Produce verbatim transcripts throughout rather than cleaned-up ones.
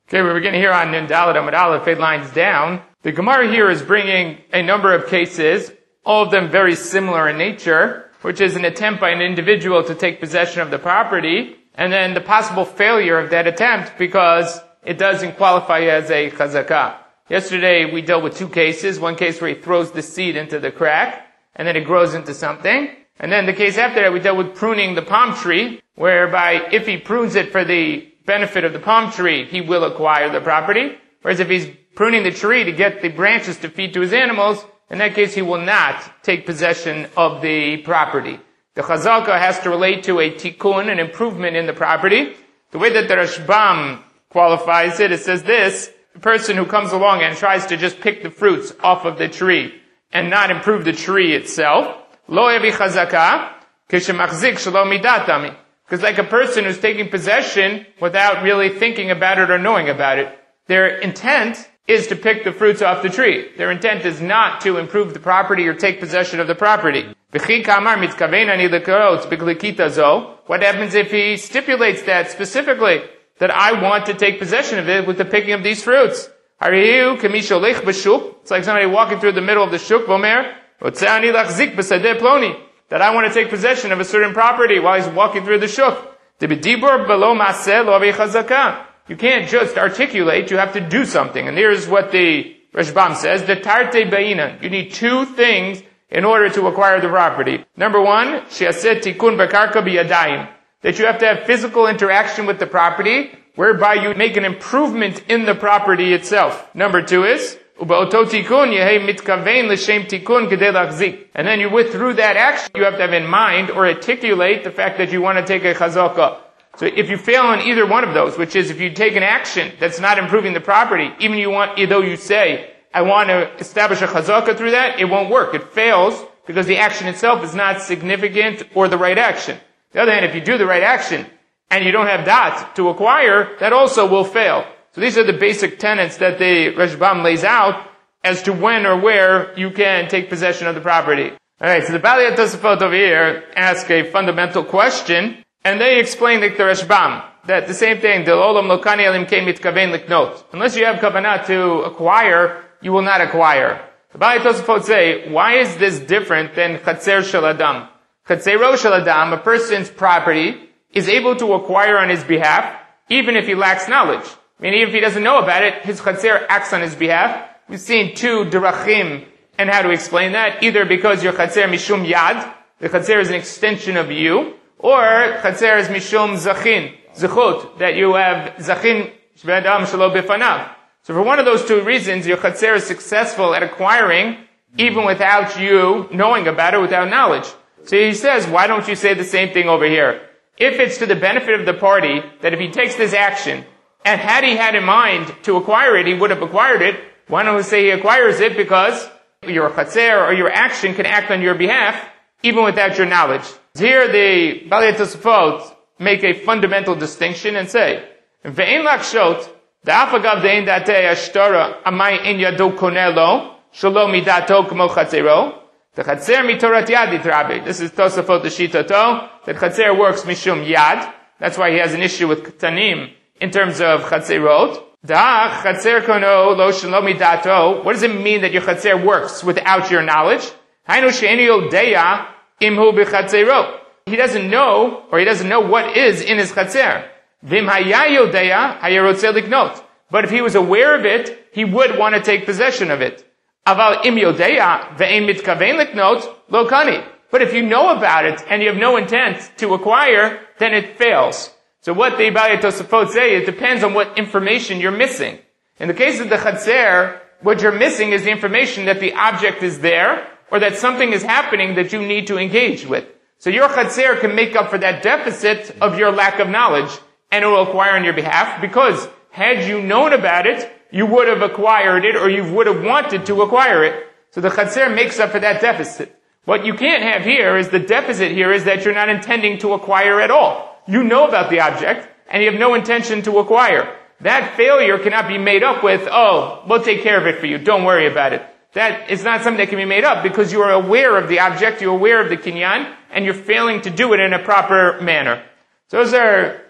Okay, we're beginning here on Nun Dalet Amud Aleph, eight lines down. The Gemara here is bringing a number of cases, all of them very similar in nature, which is an attempt by an individual to take possession of the property, and then the possible failure of that attempt because it doesn't qualify as a chazakah. Yesterday we dealt with two cases, one case where he throws the seed into the crack, and then it grows into something. And then the case after that we dealt with pruning the palm tree, whereby if he prunes it for the benefit of the palm tree, he will acquire the property. Whereas if he's pruning the tree to get the branches to feed to his animals, in that case he will not take possession of the property. The chazaka has to relate to a tikkun, an improvement in the property. The way that the Rashbam qualifies it, it says this: the person who comes along and tries to just pick the fruits off of the tree and not improve the tree itself, lo yavi chazaka kishemachzik shelo midatami. Because like a person who's taking possession without really thinking about it or knowing about it. Their intent is to pick the fruits off the tree. Their intent is not to improve the property or take possession of the property. What happens if he stipulates that specifically, that I want to take possession of it with the picking of these fruits? It's like somebody walking through the middle of the shuk, that I want to take possession of a certain property while he's walking through the shuk. You can't just articulate, you have to do something. And here's what the Rashbam says: the tarte ba'ina. You need two things in order to acquire the property. Number one, she'aseh tikun b'karka b'yadayim. That you have to have physical interaction with the property, whereby you make an improvement in the property itself. Number two is, and then you with through that action, you have to have in mind or articulate the fact that you want to take a chazakah. So if you fail on either one of those, which is if you take an action that's not improving the property, even you want, though you say, I want to establish a chazakah through that, it won't work. It fails because the action itself is not significant or the right action. On the other hand, if you do the right action and you don't have dat to acquire, that also will fail. So these are the basic tenets that the Rashbam lays out as to when or where you can take possession of the property. Alright, so the Balei Tosafot over here ask a fundamental question, and they explain like the Rashbam, that the same thing, unless you have kavanah to acquire, you will not acquire. The Balei Tosafot say, why is this different than Chatzer Shel Adam? Chatzero Shel Adam, a person's property, is able to acquire on his behalf, even if he lacks knowledge. I mean, even if he doesn't know about it, his chatzer acts on his behalf. We've seen two derachim and how to explain that. Either because your chatzer mishum yad, the chatzer is an extension of you, or chatzer is mishum zachin, zechut, that you have zachin shvedam shelo bifanav. So for one of those two reasons, your chatzer is successful at acquiring, even without you knowing about it, without knowledge. So he says, why don't you say the same thing over here? If it's to the benefit of the party, that if he takes this action, and had he had in mind to acquire it, he would have acquired it. Why don't we say he acquires it? Because your chatzer or your action can act on your behalf, even without your knowledge. Here the Balei Tosafot make a fundamental distinction and say, Ve'en lakshot, da'afagav de'en datei ashtara, amai in yado konelo, shalo midato kmo chatzero, the chatzer mitorat yad itrabe. This is Tosafot the Shitato, that chatzer works mishum yad. That's why he has an issue with ktanim, in terms of chatzerot. Da chatzer kono lo shelo midato. What does it mean that your chatzer works without your knowledge? Hainu she'eni yodeya imhu b'chatzerot. He doesn't know, or he doesn't know what is in his chatzer. Vim haya yodeya hayarotze liknot. But if he was aware of it, he would want to take possession of it. Aval im yodeya ve'en mitkaven liknot lo kani. But if you know about it and you have no intent to acquire, then it fails. So what the Balei Tosafot say, it depends on what information you're missing. In the case of the chatzer, what you're missing is the information that the object is there, or that something is happening that you need to engage with. So your chatzer can make up for that deficit of your lack of knowledge, and it will acquire on your behalf, because had you known about it, you would have acquired it, or you would have wanted to acquire it. So the chatzer makes up for that deficit. What you can't have here is the deficit here is that you're not intending to acquire at all. You know about the object, and you have no intention to acquire. That failure cannot be made up with, oh, we'll take care of it for you, don't worry about it. That is not something that can be made up, because you are aware of the object, you're aware of the kinyan, and you're failing to do it in a proper manner. So those are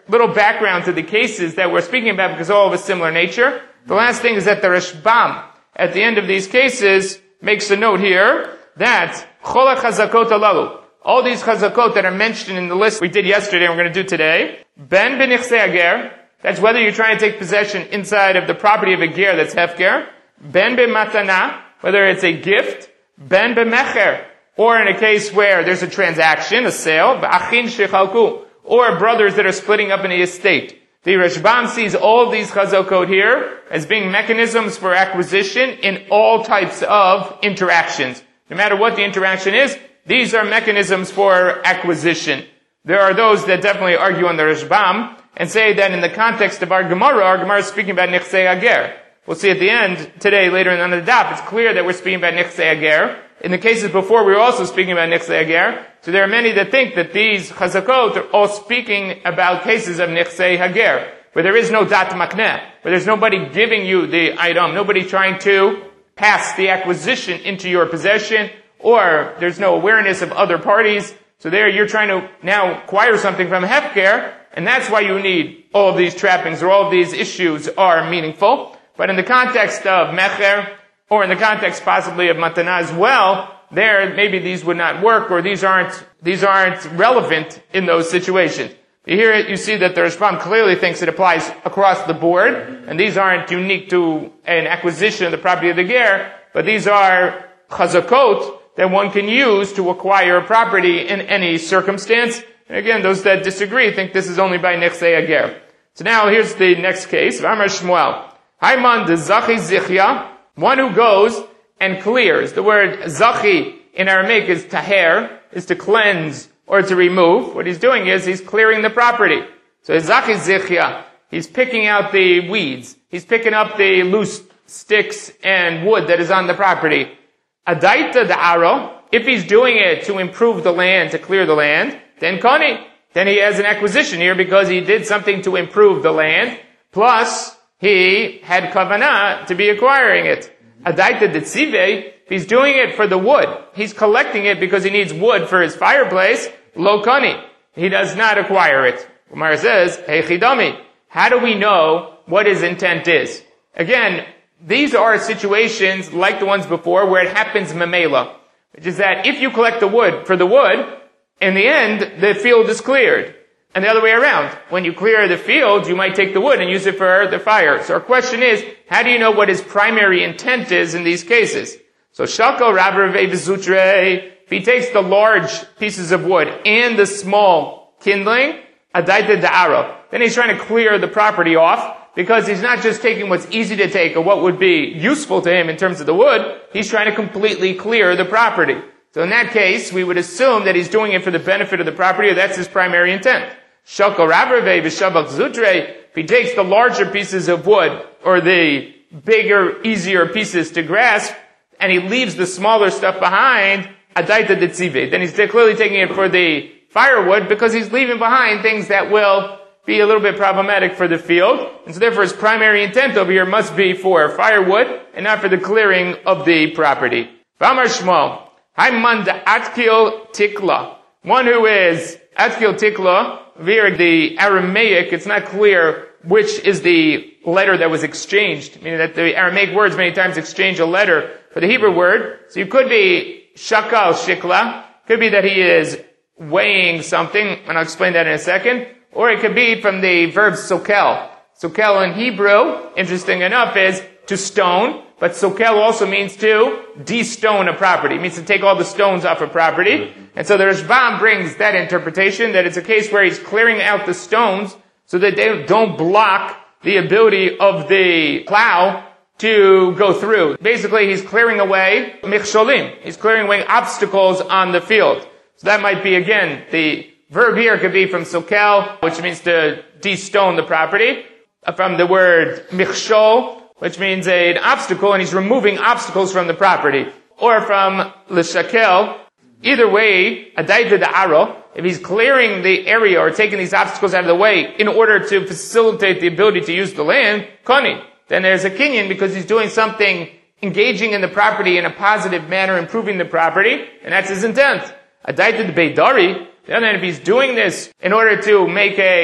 little background to the cases that we're speaking about because all of a similar nature. The last thing is that the Rashbam, at the end of these cases, makes a note here that Chola Chazakot Alalu, all these Chazakot that are mentioned in the list we did yesterday and we're going to do today, Ben Benichse Ager, that's whether you're trying to take possession inside of the property of a ger that's Hefker, Ben B'matana, whether it's a gift, Ben B'mecher, or in a case where there's a transaction, a sale, B'achin Shechalku, or brothers that are splitting up in the estate. The Rashbam sees all of these chazakot here as being mechanisms for acquisition in all types of interactions. No matter what the interaction is, these are mechanisms for acquisition. There are those that definitely argue on the Rashbam and say that in the context of our Gemara, our Gemara is speaking about Nichsei Ager. We'll see at the end, today, later on the daf, it's clear that we're speaking about Nichsei Ager. In the cases before, we were also speaking about Nichsei Ager. So there are many that think that these chazakot are all speaking about cases of Nichsei Hager, where there is no dat makneh, where there's nobody giving you the item, nobody trying to pass the acquisition into your possession, or there's no awareness of other parties. So there you're trying to now acquire something from Hefker, and that's why you need all of these trappings, or all of these issues are meaningful. But in the context of Mecher, or in the context possibly of Matana as well, there maybe these would not work, or these aren't these aren't relevant in those situations. Here you see that the Rashbam clearly thinks it applies across the board, and these aren't unique to an acquisition of the property of the ger, but these are chazakot that one can use to acquire a property in any circumstance. And again, those that disagree think this is only by Nichsei Ager. So now here's the next case. Amar Shmuel. Haiman de Zachi Zichya, one who goes and clears. The word Zachi in Aramaic is taher, is to cleanse or to remove. What he's doing is he's clearing the property. So Zachi Zichya, he's picking out the weeds. He's picking up the loose sticks and wood that is on the property. Adaita da'aro, if he's doing it to improve the land, to clear the land, then koni, then he has an acquisition here because he did something to improve the land, plus he had kavanah to be acquiring it. Adaita detzive, if he's doing it for the wood, he's collecting it because he needs wood for his fireplace, lo koni, he does not acquire it. Umar says, hey chidami, how do we know what his intent is? Again, these are situations like the ones before where it happens memela, which is that if you collect the wood for the wood, in the end, the field is cleared. And the other way around. When you clear the field, you might take the wood and use it for the fire. So our question is, how do you know what his primary intent is in these cases? So Shalko Rabrave Vizutre, if he takes the large pieces of wood and the small kindling, Adaita Da'aro, then he's trying to clear the property off, because he's not just taking what's easy to take or what would be useful to him in terms of the wood, he's trying to completely clear the property. So in that case, we would assume that he's doing it for the benefit of the property, or that's his primary intent. Shalko Rabrave Vishabak Zutre, if he takes the larger pieces of wood, or the bigger, easier pieces to grasp, and he leaves the smaller stuff behind, Adaita Detzive, then he's clearly taking it for the firewood, because he's leaving behind things that will be a little bit problematic for the field, and so therefore his primary intent over here must be for firewood, and not for the clearing of the property. V'amar Shmuel, Haiman Atkil Tikla, one who is Atkil Tikla, via the Aramaic, it's not clear which is the letter that was exchanged, meaning that the Aramaic words many times exchange a letter for the Hebrew word. So you could be Shakal Shikla, could be that he is weighing something, and I'll explain that in a second, or it could be from the verb sokel. Sokel in Hebrew, interesting enough, is to stone, but sokel also means to de-stone a property. It means to take all the stones off a property. And so the Rashbam brings that interpretation, that it's a case where he's clearing out the stones so that they don't block the ability of the plow to go through. Basically, he's clearing away michsholim. He's clearing away obstacles on the field. So that might be, again, the verb here could be from sokel, which means to de-stone the property, from the word michshol, which means a, an obstacle, and he's removing obstacles from the property. Or from l'shakel, either way, adaita da'aro, if he's clearing the area or taking these obstacles out of the way in order to facilitate the ability to use the land, koni, then there's a kinyan because he's doing something, engaging in the property in a positive manner, improving the property, and that's his intent. Adaita de beidari, then if he's doing this in order to make a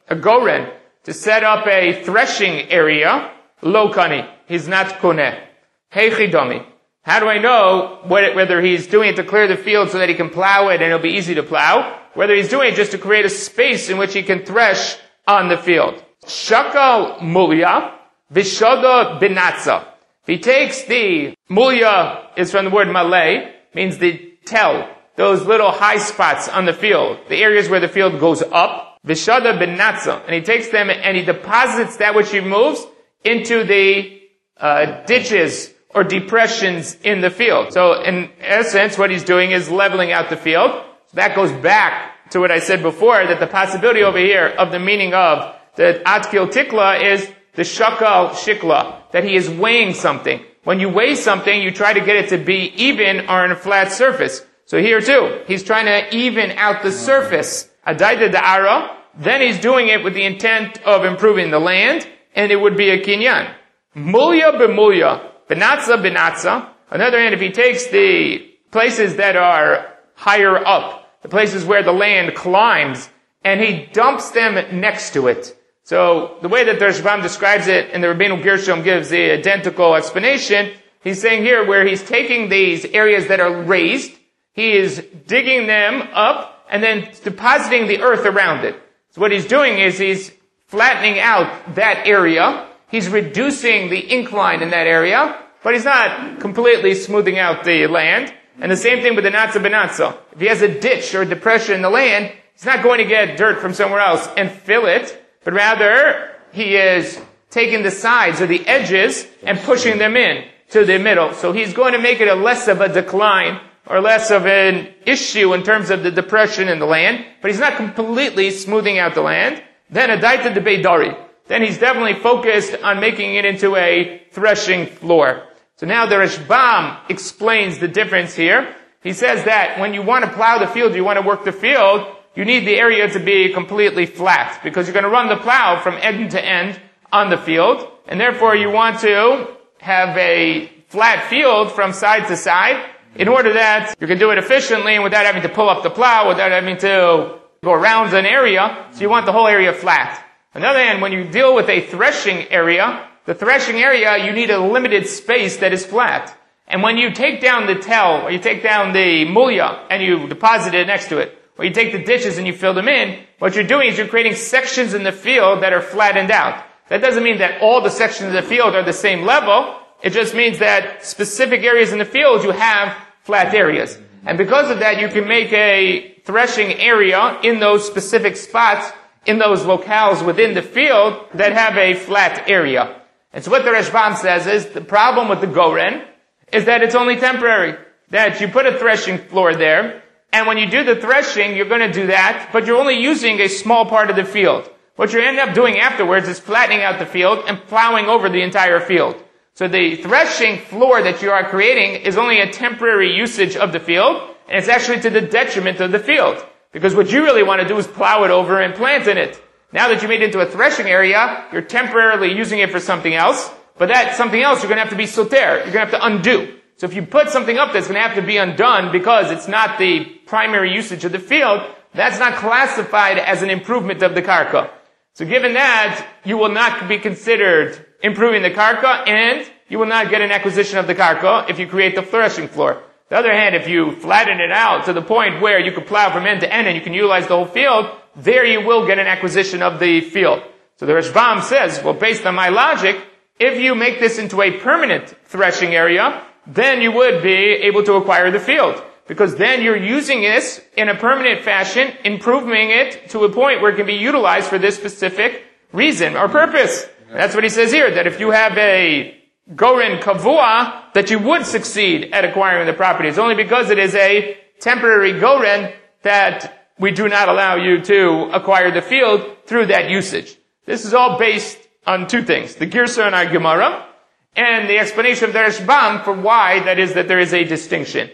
a goren to set up a threshing area, lo kani. He's not koneh. Heichidomi. How do I know whether he's doing it to clear the field so that he can plow it and it'll be easy to plow, whether he's doing it just to create a space in which he can thresh on the field? Shakal mulya, vishoda binatza. If he takes the, mulya is from the word malay, means the tell, those little high spots on the field, the areas where the field goes up, vishoda binatza, and he takes them and he deposits that which he moves into the uh, ditches or depressions in the field. So in essence, what he's doing is leveling out the field. So that goes back to what I said before, that the possibility over here of the meaning of the atkil tikla is the shakal shikla, that he is weighing something. When you weigh something, you try to get it to be even or on a flat surface. So here too, he's trying to even out the surface. Adaita da'ara, then he's doing it with the intent of improving the land, and it would be a kinyan. Mulya b'mulya. Benatza, benatza. On the other hand, if he takes the places that are higher up, the places where the land climbs, and he dumps them next to it. So, the way that the Rashbam describes it, and the Rabbeinu Gershom gives the identical explanation, he's saying here where he's taking these areas that are raised, he is digging them up, and then depositing the earth around it. So what he's doing is he's flattening out that area, he's reducing the incline in that area, but he's not completely smoothing out the land. And the same thing with the natza benatza. If he has a ditch or a depression in the land, he's not going to get dirt from somewhere else and fill it, but rather he is taking the sides or the edges and pushing them in to the middle. So he's going to make it a less of a decline or less of an issue in terms of the depression in the land, but he's not completely smoothing out the land. Then a daita de beidari. Then he's definitely focused on making it into a threshing floor. So now the Rashbam explains the difference here. He says that when you want to plow the field, you want to work the field, you need the area to be completely flat, because you're going to run the plow from end to end on the field, and therefore you want to have a flat field from side to side in order that you can do it efficiently and without having to pull up the plow, without having to go around an area, so you want the whole area flat. On the other hand, when you deal with a threshing area, the threshing area, you need a limited space that is flat. And when you take down the tell, or you take down the mulya, and you deposit it next to it, or you take the ditches and you fill them in, what you're doing is you're creating sections in the field that are flattened out. That doesn't mean that all the sections of the field are the same level. It just means that specific areas in the field, you have flat areas. And because of that, you can make a threshing area in those specific spots, in those locales within the field that have a flat area. And so what the Rashbam says is, the problem with the goren is that it's only temporary. That you put a threshing floor there, and when you do the threshing, you're going to do that, but you're only using a small part of the field. What you end up doing afterwards is flattening out the field and plowing over the entire field. So the threshing floor that you are creating is only a temporary usage of the field, and it's actually to the detriment of the field. Because what you really want to do is plow it over and plant in it. Now that you made it into a threshing area, you're temporarily using it for something else, but that something else you're going to have to be soter, you're going to have to undo. So if you put something up that's going to have to be undone because it's not the primary usage of the field, that's not classified as an improvement of the karka. So given that, you will not be considered improving the karka, and you will not get an acquisition of the karka if you create the threshing floor. On the other hand, if you flatten it out to the point where you can plow from end to end and you can utilize the whole field, there you will get an acquisition of the field. So the Rashbam says, well, based on my logic, if you make this into a permanent threshing area, then you would be able to acquire the field. Because then you're using this in a permanent fashion, improving it to a point where it can be utilized for this specific reason or purpose. And that's what he says here, that if you have a goren kavua, that you would succeed at acquiring the property. It's only because it is a temporary goren that we do not allow you to acquire the field through that usage. This is all based on two things. The Girsa and our Gemara, and the explanation of the Rashbam for why that is that there is a distinction.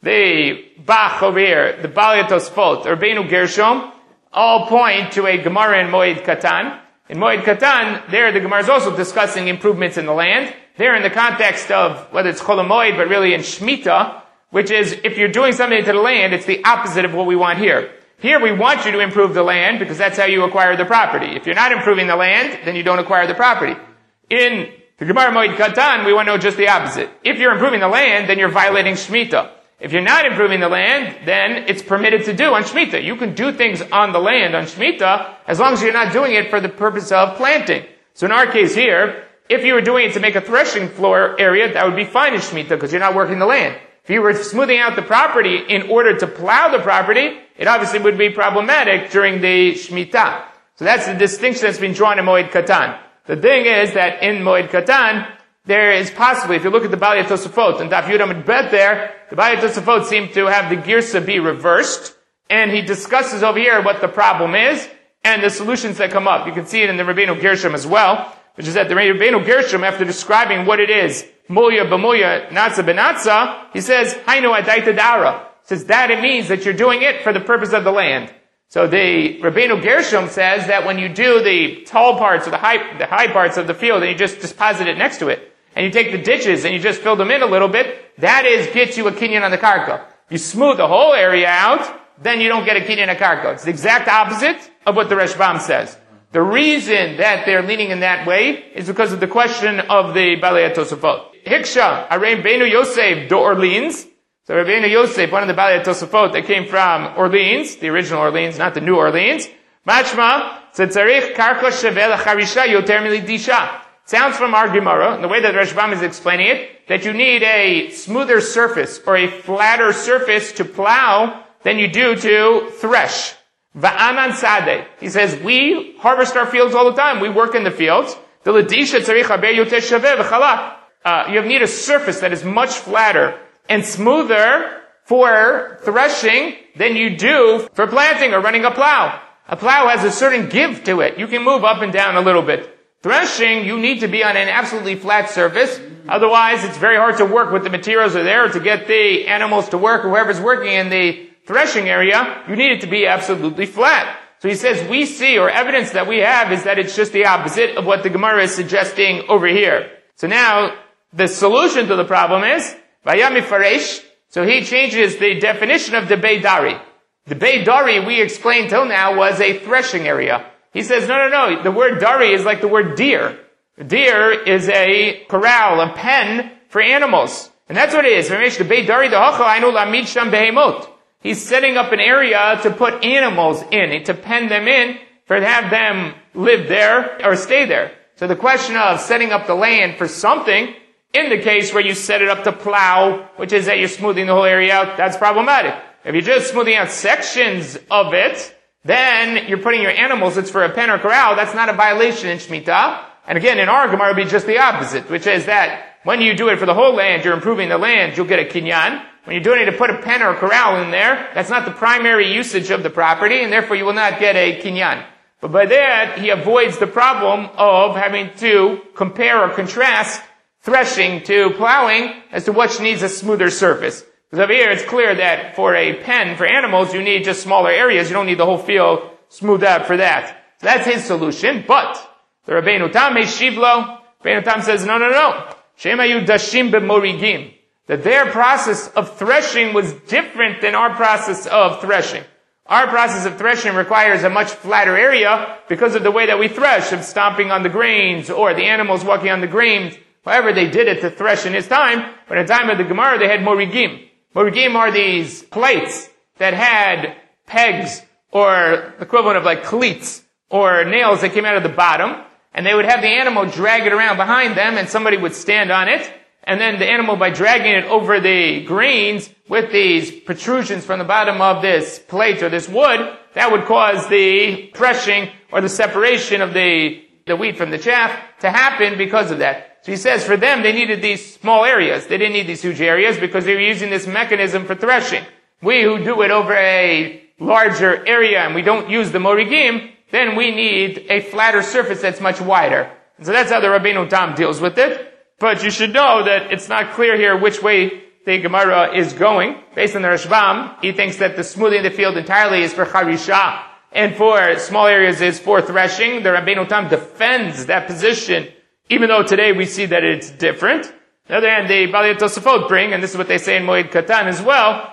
The Bach over here, the Balei Tosfot, or Rabbeinu Gershom, all point to a Gemara in Moed Katan. In Moed Katan, there the Gemara is also discussing improvements in the land. There in the context of whether it's Chol HaMoed, but really in Shemitah, which is if you're doing something to the land, it's the opposite of what we want here. Here we want you to improve the land because that's how you acquire the property. If you're not improving the land, then you don't acquire the property. In the Gemara Moed Katan, we want to know just the opposite. If you're improving the land, then you're violating Shemitah. If you're not improving the land, then it's permitted to do on Shemitah. You can do things on the land on Shemitah as long as you're not doing it for the purpose of planting. So in our case here, if you were doing it to make a threshing floor area, that would be fine in Shemitah because you're not working the land. If you were smoothing out the property in order to plow the property, it obviously would be problematic during the Shemitah. So that's the distinction that's been drawn in Moed Katan. The thing is that in Moed Katan, there is possibly, if you look at the Balei Tosafot, and Daf Yud Amud Bet there, the Balei Tosafot seem to have the Girsa be reversed, and he discusses over here what the problem is, and the solutions that come up. You can see it in the Rabbeinu Gershom as well, which is that the Rabbeinu Gershom, after describing what it is, Moya b'moya, Natza b'natza, he says, Hainu adaita dara. Says that it means that you're doing it for the purpose of the land. So the Rabbeinu Gershom says that when you do the tall parts or the high, the high parts of the field and you just deposit it next to it, and you take the ditches and you just fill them in a little bit, that is gets you a kinyan on the karka. If you smooth the whole area out, then you don't get a kinyan on karka. It's the exact opposite of what the Rashbam says. The reason that they're leaning in that way is because of the question of the Balei Tosafot. Hiksha, Areim Beinu Yosef do Orleans. So Rabbeinu Yosef, one of the Balei Tosafot that came from Orleans, the original Orleans, not the New Orleans. Machma, Tzarich Karka Shevel Charisha Yoter Milidisha. Sounds from our Gemara, and the way that Rashbam is explaining it, that you need a smoother surface or a flatter surface to plow than you do to thresh. Va'anan Sadeh. He says, we harvest our fields all the time. We work in the fields. The Ladisha Tzarich Haber Yoter Shaveh V'chalak. Uh, you need a surface that is much flatter and smoother for threshing than you do for planting or running a plow. A plow has a certain give to it. You can move up and down a little bit. Threshing, you need to be on an absolutely flat surface. Otherwise, it's very hard to work with the materials that are there to get the animals to work, whoever's working in the threshing area. You need it to be absolutely flat. So he says, we see, or evidence that we have, is that it's just the opposite of what the Gemara is suggesting over here. So now, the solution to the problem is, Vayami Faresh, so he changes the definition of the Beidari. The Beidari, we explained till now, was a threshing area. He says, no, no, no, the word dari is like the word deer. Deer is a corral, a pen for animals. And that's what it is. He's setting up an area to put animals in, to pen them in, for to have them live there or stay there. So the question of setting up the land for something, in the case where you set it up to plow, which is that you're smoothing the whole area out, that's problematic. If you're just smoothing out sections of it, then you're putting your animals, it's for a pen or corral, that's not a violation in Shemitah. And again, in our Gemara, it would be just the opposite, which is that when you do it for the whole land, you're improving the land, you'll get a kinyan. When you're doing it to put a pen or a corral in there, that's not the primary usage of the property, and therefore you will not get a kinyan. But by that, he avoids the problem of having to compare or contrast threshing to plowing as to which needs a smoother surface. Because over here, it's clear that for a pen for animals, you need just smaller areas. You don't need the whole field smoothed out for that. So that's his solution. But the Rabbeinu Tam Shivlo, Rabbeinu Tam says, no, no, no. Shemayu dashim b'morigim. That their process of threshing was different than our process of threshing. Our process of threshing requires a much flatter area because of the way that we thresh, of stomping on the grains or the animals walking on the grains. However they did it to thresh in his time, but in the time of the Gemara they had morigim. Morigim are these plates that had pegs or the equivalent of like cleats or nails that came out of the bottom, and they would have the animal drag it around behind them, and somebody would stand on it, and then the animal, by dragging it over the grains with these protrusions from the bottom of this plate or this wood, that would cause the threshing or the separation of the, the wheat from the chaff to happen because of that. So he says for them, they needed these small areas. They didn't need these huge areas because they were using this mechanism for threshing. We who do it over a larger area and we don't use the morigim, then we need a flatter surface that's much wider. And so that's how the Rabbeinu Tam deals with it. But you should know that it's not clear here which way the Gemara is going. Based on the Rashbam, he thinks that the smoothing the field entirely is for charisha, and for small areas is for threshing. The Rabbeinu Tam defends that position, even though today we see that it's different. On the other hand, the Balei Tosafot bring, and this is what they say in Moed Katan as well,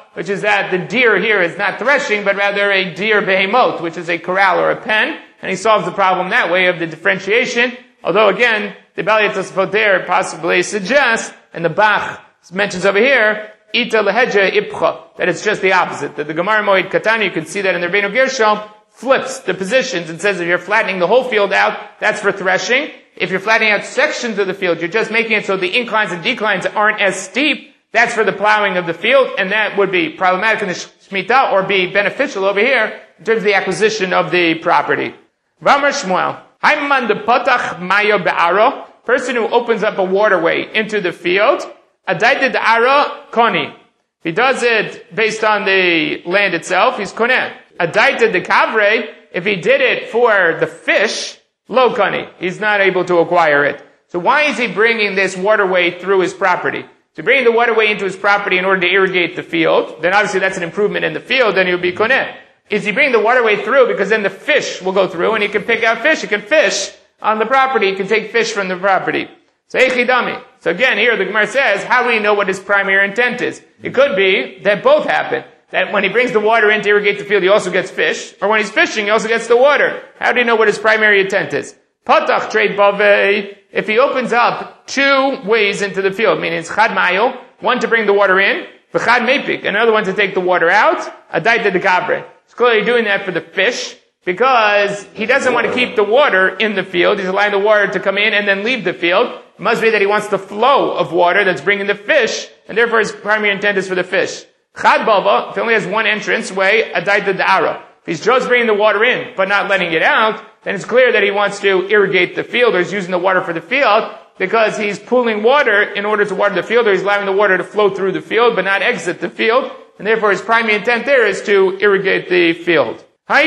which is that the deer here is not threshing, but rather a deer behemoth, which is a corral or a pen, and he solves the problem that way of the differentiation. Although again, the Balei Tosafot there possibly suggests, and the Bach mentions over here, Ita leheja ipcha, that it's just the opposite. That the Gemara Moed Katani, you can see that in the Rebbeinu Gershom, flips the positions and says if you're flattening the whole field out, that's for threshing. If you're flattening out sections of the field, you're just making it so the inclines and declines aren't as steep, that's for the plowing of the field, and that would be problematic in the Shemitah or be beneficial over here in terms of the acquisition of the property. Vamar Shmuel, Haiman de Potach Mayo Be'aro, person who opens up a waterway into the field, Adaita De'ara Koni. If he does it based on the land itself, he's Koneh. Adaita De'Kavre, if he did it for the fish, Lo Koni. He's not able to acquire it. So why is he bringing this waterway through his property? To bring the waterway into his property in order to irrigate the field, then obviously that's an improvement in the field, then he'll be koneh. Is he bringing the waterway through because then the fish will go through and he can pick out fish, he can fish on the property, he can take fish from the property. So echidami. So again, here the Gemara says, how do we know what his primary intent is? It could be that both happen. That when he brings the water in to irrigate the field, he also gets fish, or when he's fishing, he also gets the water. How do you know what his primary intent is? Patach trade bavei. If he opens up two ways into the field, meaning it's chad mayo, one to bring the water in, v'chad mepik, another one to take the water out, adaita dekabre. He's clearly doing that for the fish, because he doesn't want to keep the water in the field. He's allowing the water to come in and then leave the field. It must be that he wants the flow of water that's bringing the fish, and therefore his primary intent is for the fish. Chad bava, if he only has one entrance way, adaita da'ara. If he's just bringing the water in, but not letting it out, then it's clear that he wants to irrigate the field, or he's using the water for the field, because he's pooling water in order to water the field, or he's allowing the water to flow through the field, but not exit the field, and therefore his primary intent there is to irrigate the field.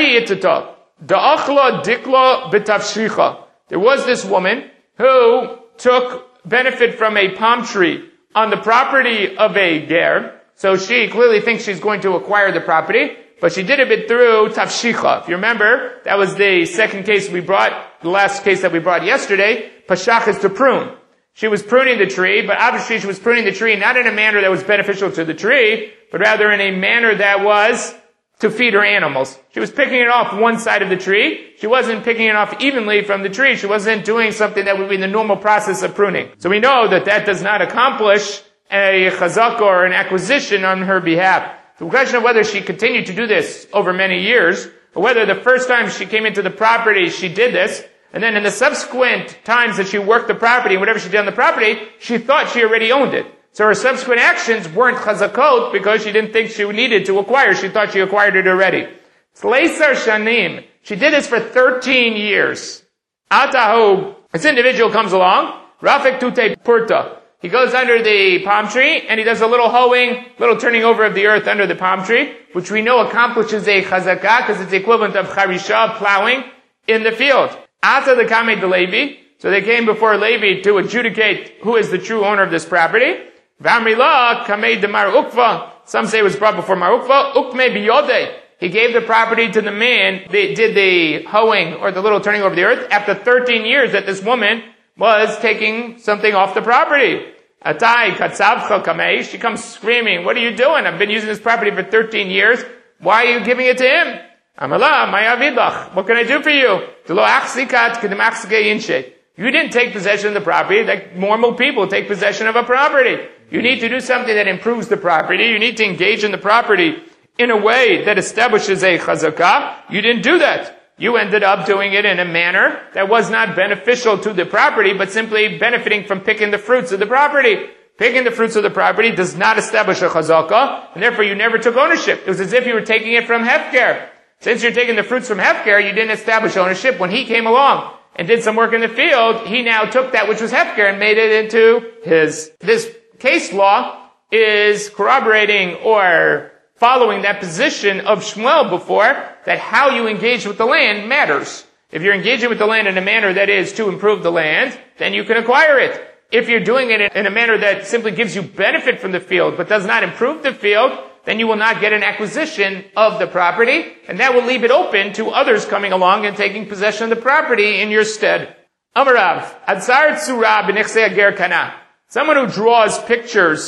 There was this woman who took benefit from a palm tree on the property of a ger, so she clearly thinks she's going to acquire the property, but she did it through tafshicha. If you remember, that was the second case we brought, the last case that we brought yesterday. Pashach is to prune. She was pruning the tree, but obviously she was pruning the tree not in a manner that was beneficial to the tree, but rather in a manner that was to feed her animals. She was picking it off one side of the tree. She wasn't picking it off evenly from the tree. She wasn't doing something that would be the normal process of pruning. So we know that that does not accomplish a chazaka or an acquisition on her behalf. The question of whether she continued to do this over many years, or whether the first time she came into the property she did this, and then in the subsequent times that she worked the property and whatever she did on the property, she thought she already owned it. So her subsequent actions weren't chazakot because she didn't think she needed to acquire. She thought she acquired it already. Tleisar shanim. She did this for thirteen years. Atahu. This individual comes along. Rafik tute purta. He goes under the palm tree and he does a little hoeing, little turning over of the earth under the palm tree, which we know accomplishes a chazakah because it's the equivalent of charisha, plowing, in the field. After the Kamei de Levi, so they came before Levi to adjudicate who is the true owner of this property. V'amrila Kamei de Mar Ukva. Some say it was brought before Mar Ukva. Ukme biyode. He gave the property to the man that did the hoeing or the little turning over the earth after thirteen years that this woman was taking something off the property. Atai katzavcha kamei. She comes screaming, "What are you doing? I've been using this property for thirteen years. Why are you giving it to him?" Amala, mayavidlach. What can I do for you? You didn't take possession of the property like normal people take possession of a property. You need to do something that improves the property. You need to engage in the property in a way that establishes a chazakah. You didn't do that. You ended up doing it in a manner that was not beneficial to the property, but simply benefiting from picking the fruits of the property. Picking the fruits of the property does not establish a chazakah, and therefore you never took ownership. It was as if you were taking it from hefker. Since you're taking the fruits from hefker, you didn't establish ownership. When he came along and did some work in the field, he now took that which was hefker and made it into his. This case law is corroborating or following that position of Shmuel before, that how you engage with the land matters. If you're engaging with the land in a manner that is to improve the land, then you can acquire it. If you're doing it in a manner that simply gives you benefit from the field, but does not improve the field, then you will not get an acquisition of the property, and that will leave it open to others coming along and taking possession of the property in your stead. Amarav, Adzar Tzura b'nechsei Ger Kana. Someone who draws pictures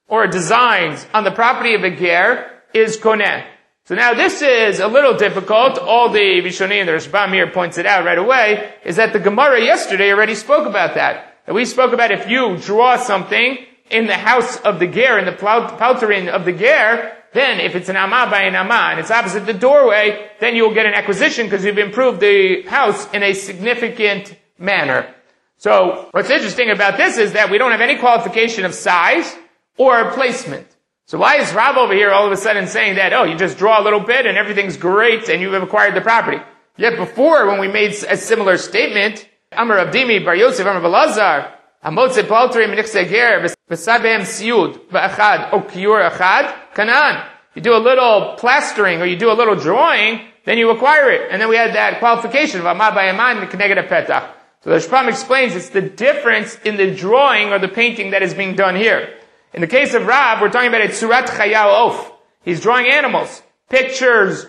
or designs on the property of a ger is koneh. So now this is a little difficult. All the Rishonim, the Rashbam here points it out right away, is that the Gemara yesterday already spoke about that. And we spoke about if you draw something in the house of the ger, in the palterin of the ger, then if it's an amma by an amma and it's opposite the doorway, then you will get an acquisition because you've improved the house in a significant manner. So what's interesting about this is that we don't have any qualification of size or placement. So why is Rav over here all of a sudden saying that, oh, you just draw a little bit and everything's great and you have acquired the property? Yet before, when we made a similar statement, Amar Abdimi Bar Yosef Amar Balazar, Hamotze Palterim Nichse Ger V'Sabem Siyud V'Achad O Kiyur Achad Kanan. You do a little plastering or you do a little drawing, then you acquire it. And then we had that qualification of Amma Bayaman Keneged Petach. So the Shpam explains it's the difference in the drawing or the painting that is being done here. In the case of Rav, we're talking about a Tzurat Chayal Of. He's drawing animals, pictures,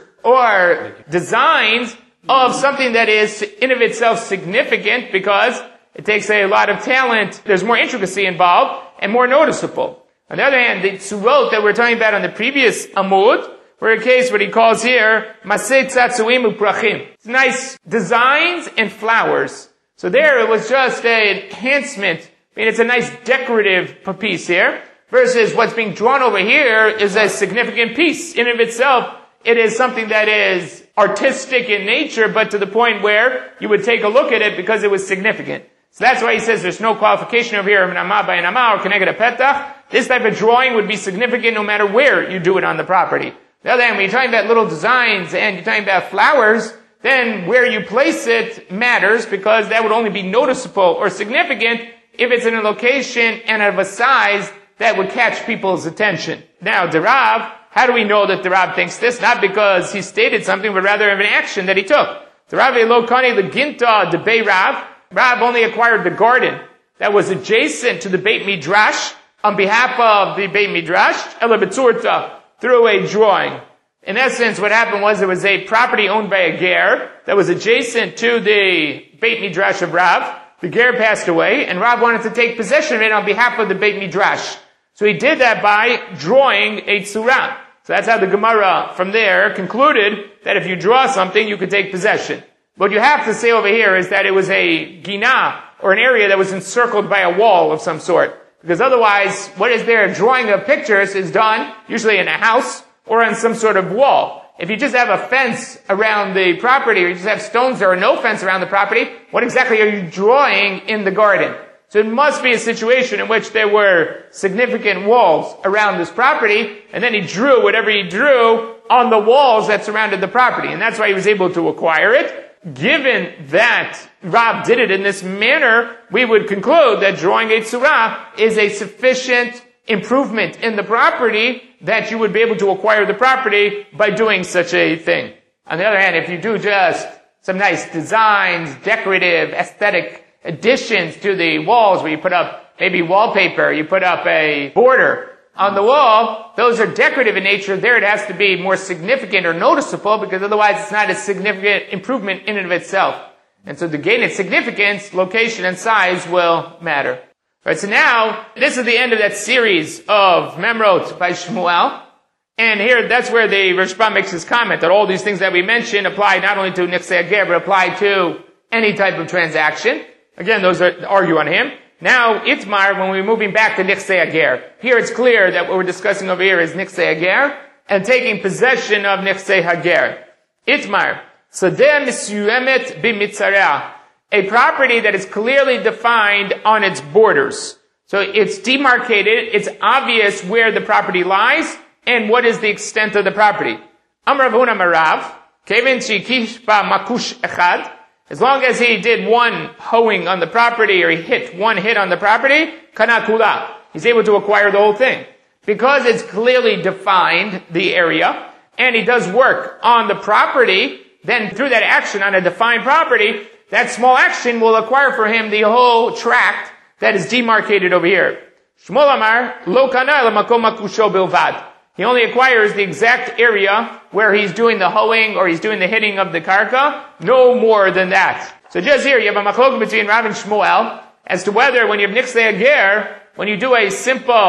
or designs of something that is in of itself significant because it takes a lot of talent, there's more intricacy involved, and more noticeable. On the other hand, the Tzurot that we're talking about on the previous Amud, were a case what he calls here, Masei Tzatzuim Uprachim. It's nice designs and flowers. So there it was just an enhancement. I mean, it's a nice decorative piece here. Versus what's being drawn over here is a significant piece. In of itself, it is something that is artistic in nature, but to the point where you would take a look at it because it was significant. So that's why he says there's no qualification over here of an amma by an amma or keneged a petach. This type of drawing would be significant no matter where you do it on the property. On the other hand, when you're talking about little designs and you're talking about flowers, then where you place it matters because that would only be noticeable or significant if it's in a location and of a size that would catch people's attention. Now, the Rav, how do we know that the Rav thinks this? Not because he stated something, but rather of an action that he took. The Rav Elo Kani the Ginta the Bei Rav. Rav only acquired the garden that was adjacent to the Beit Midrash on behalf of the Beit Midrash, Ela Betzurta, through a drawing. In essence, what happened was there was a property owned by a ger that was adjacent to the Beit Midrash of Rav. The ger passed away, and Rav wanted to take possession of it on behalf of the Beit Midrash. So he did that by drawing a tzura. So that's how the Gemara from there concluded that if you draw something, you could take possession. What you have to say over here is that it was a gina, or an area that was encircled by a wall of some sort. Because otherwise, what is there? Drawing of pictures is done usually in a house or on some sort of wall. If you just have a fence around the property, or you just have stones, there or no fence around the property, what exactly are you drawing in the garden? So it must be a situation in which there were significant walls around this property, and then he drew whatever he drew on the walls that surrounded the property. And that's why he was able to acquire it. Given that Rav did it in this manner, we would conclude that drawing a tzura is a sufficient improvement in the property that you would be able to acquire the property by doing such a thing. On the other hand, if you do just some nice designs, decorative, aesthetic additions to the walls where you put up maybe wallpaper, you put up a border on the wall, those are decorative in nature. There it has to be more significant or noticeable because otherwise it's not a significant improvement in and of itself. And so to gain its significance, location and size will matter. Alright, so now, this is the end of that series of Memrot by Shmuel. And here, that's where the Rashbam makes his comment that all these things that we mentioned apply not only to Nichsei Hager, but apply to any type of transaction. Again, those are, argue on him. Now, Itmar, when we're moving back to Nichsei Hager, here it's clear that what we're discussing over here is Nichsei Hager and taking possession of Nichsei Hager. Itmar, Sadeh Misyuemet B'Mitzareh, a property that is clearly defined on its borders. So it's demarcated, it's obvious where the property lies and what is the extent of the property. Amar Rav Huna Marav, Kevin Shikish Ba Makush Echad, as long as he did one hoeing on the property or he hit one hit on the property, kana kula. He's able to acquire the whole thing. Because it's clearly defined, the area, and he does work on the property, then through that action on a defined property, that small action will acquire for him the whole tract that is demarcated over here. Shmuel Amar, lo kana ela makom makusho bilvad. He only acquires the exact area where he's doing the hoeing or he's doing the hitting of the karka, no more than that. So just here, you have a machlok between Rav and Shmuel as to whether when you have Nichsei Hager, when you do a simple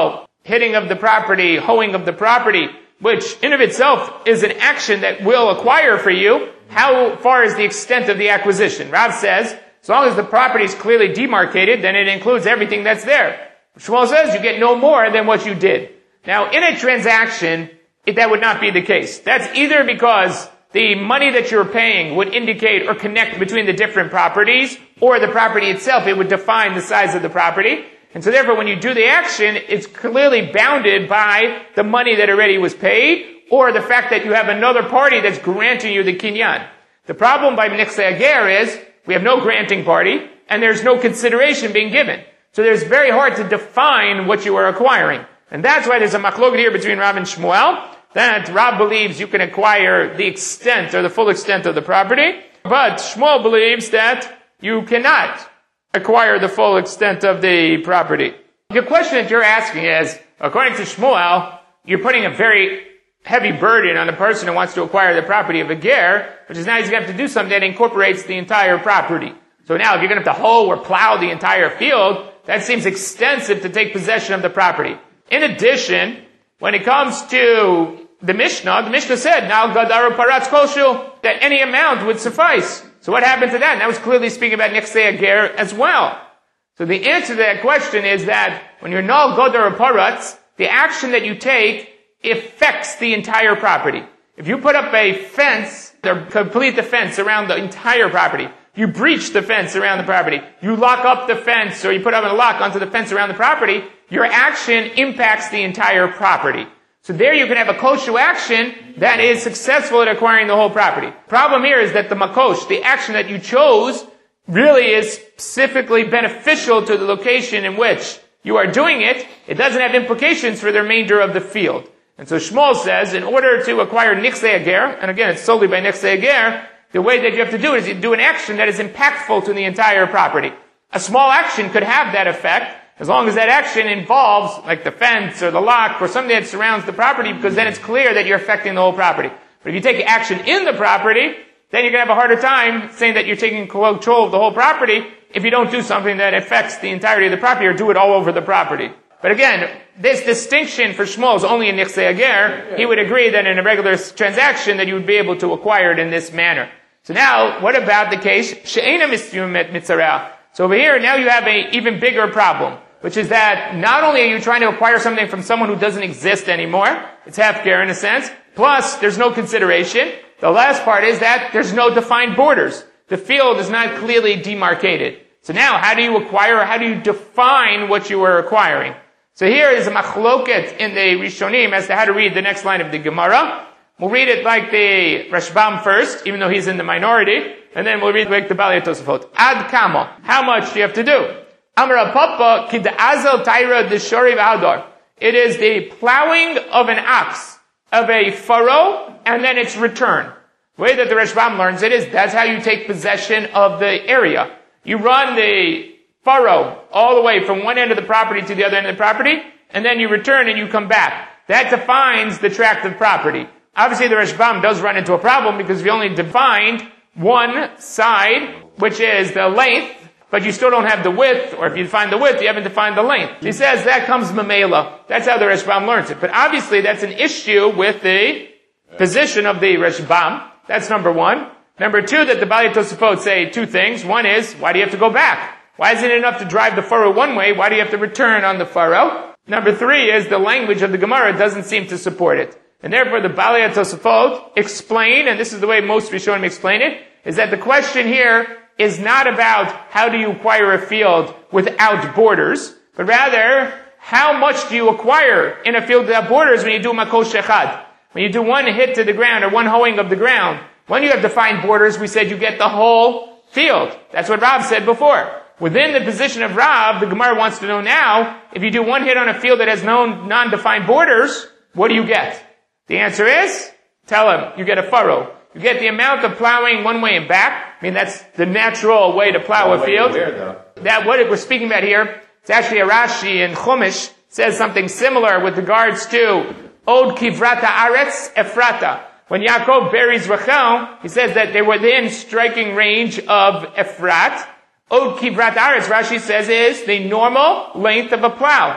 hitting of the property, hoeing of the property, which in of itself is an action that will acquire for you, how far is the extent of the acquisition? Rav says, as long as the property is clearly demarcated, then it includes everything that's there. Shmuel says you get no more than what you did. Now, in a transaction, it, that would not be the case. That's either because the money that you're paying would indicate or connect between the different properties, or the property itself, it would define the size of the property. And so therefore, when you do the action, it's clearly bounded by the money that already was paid, or the fact that you have another party that's granting you the kinyan. The problem by Nixei Ager is, we have no granting party, and there's no consideration being given. So there's very hard to define what you are acquiring. And that's why there's a machlokes here between Rav and Shmuel, that Rav believes you can acquire the extent or the full extent of the property, but Shmuel believes that you cannot acquire the full extent of the property. The question that you're asking is, according to Shmuel, you're putting a very heavy burden on the person who wants to acquire the property of a ger, which is now he's going to have to do something that incorporates the entire property. So now if you're going to have to hoe or plow the entire field, that seems extensive to take possession of the property. In addition, when it comes to the Mishnah, the Mishnah said, now gadaru paratz koshu, that any amount would suffice. So what happened to that? And that was clearly speaking about Nixei Ager as well. So the answer to that question is that when you're null gadaru paratz, the action that you take affects the entire property. If you put up a fence, or complete the fence around the entire property, you breach the fence around the property, you lock up the fence, or you put up a lock onto the fence around the property, your action impacts the entire property. So there you can have a koshu action that is successful at acquiring the whole property. Problem here is that the makosh, the action that you chose, really is specifically beneficial to the location in which you are doing it. It doesn't have implications for the remainder of the field. And so Shmuel says, in order to acquire Nixei Ager, and again it's solely by Nixei Ager, the way that you have to do it is you do an action that is impactful to the entire property. A small action could have that effect, as long as that action involves, like the fence or the lock or something that surrounds the property, because then it's clear that you're affecting the whole property. But if you take action in the property, then you're going to have a harder time saying that you're taking control of the whole property if you don't do something that affects the entirety of the property or do it all over the property. But again, this distinction for Shmuel is only in Nixei Ager. He would agree that in a regular transaction that you would be able to acquire it in this manner. So now, what about the case she'ena mistyumet mitzareh? So over here, now you have an even bigger problem, which is that not only are you trying to acquire something from someone who doesn't exist anymore, it's half-ger in a sense, plus there's no consideration. The last part is that there's no defined borders. The field is not clearly demarcated. So now, how do you acquire, or how do you define what you are acquiring? So here is a machloket in the Rishonim as to how to read the next line of the Gemara. We'll read it like the Rashbam first, even though he's in the minority, and then we'll read like the Balei Tosafot. Ad kamo. How much do you have to do? Amra papa kid azel taira deshori v'hadar. It is the plowing of an ox, of a furrow, and then its return. The way that the Rashbam learns it is, that's how you take possession of the area. You run the furrow all the way from one end of the property to the other end of the property, and then you return and you come back. That defines the tract of property. Obviously the Rashbam does run into a problem because we only defined one side, which is the length, but you still don't have the width, or if you define the width, you haven't defined the length. He says that comes mamela. That's how the Rashbam learns it. But obviously that's an issue with the position of the Rashbam. That's number one. Number two, that the Balei Tosafot say two things. One is, why do you have to go back? Why isn't it enough to drive the furrow one way? Why do you have to return on the furrow? Number three is the language of the Gemara doesn't seem to support it. And therefore the Balei Tosafot explain, and this is the way most Rishonim explain it, is that the question here is not about how do you acquire a field without borders, but rather, how much do you acquire in a field without borders when you do makosh echad? When you do one hit to the ground or one hoeing of the ground. When you have defined borders, we said you get the whole field. That's what Rav said before. Within the position of Rav, the Gemara wants to know now, if you do one hit on a field that has no non-defined borders, what do you get? The answer is, tell him, you get a furrow. You get the amount of plowing one way and back. I mean, that's the natural way to plow well, a field. Where, that what we're speaking about here, it's actually a Rashi in Chumash says something similar with regards to Od Kivrata Aretz Ephrata. When Yaakov buries Rachel, he says that they were within striking range of Ephrat. Od Kivrat Aretz, Rashi says, is the normal length of a plow.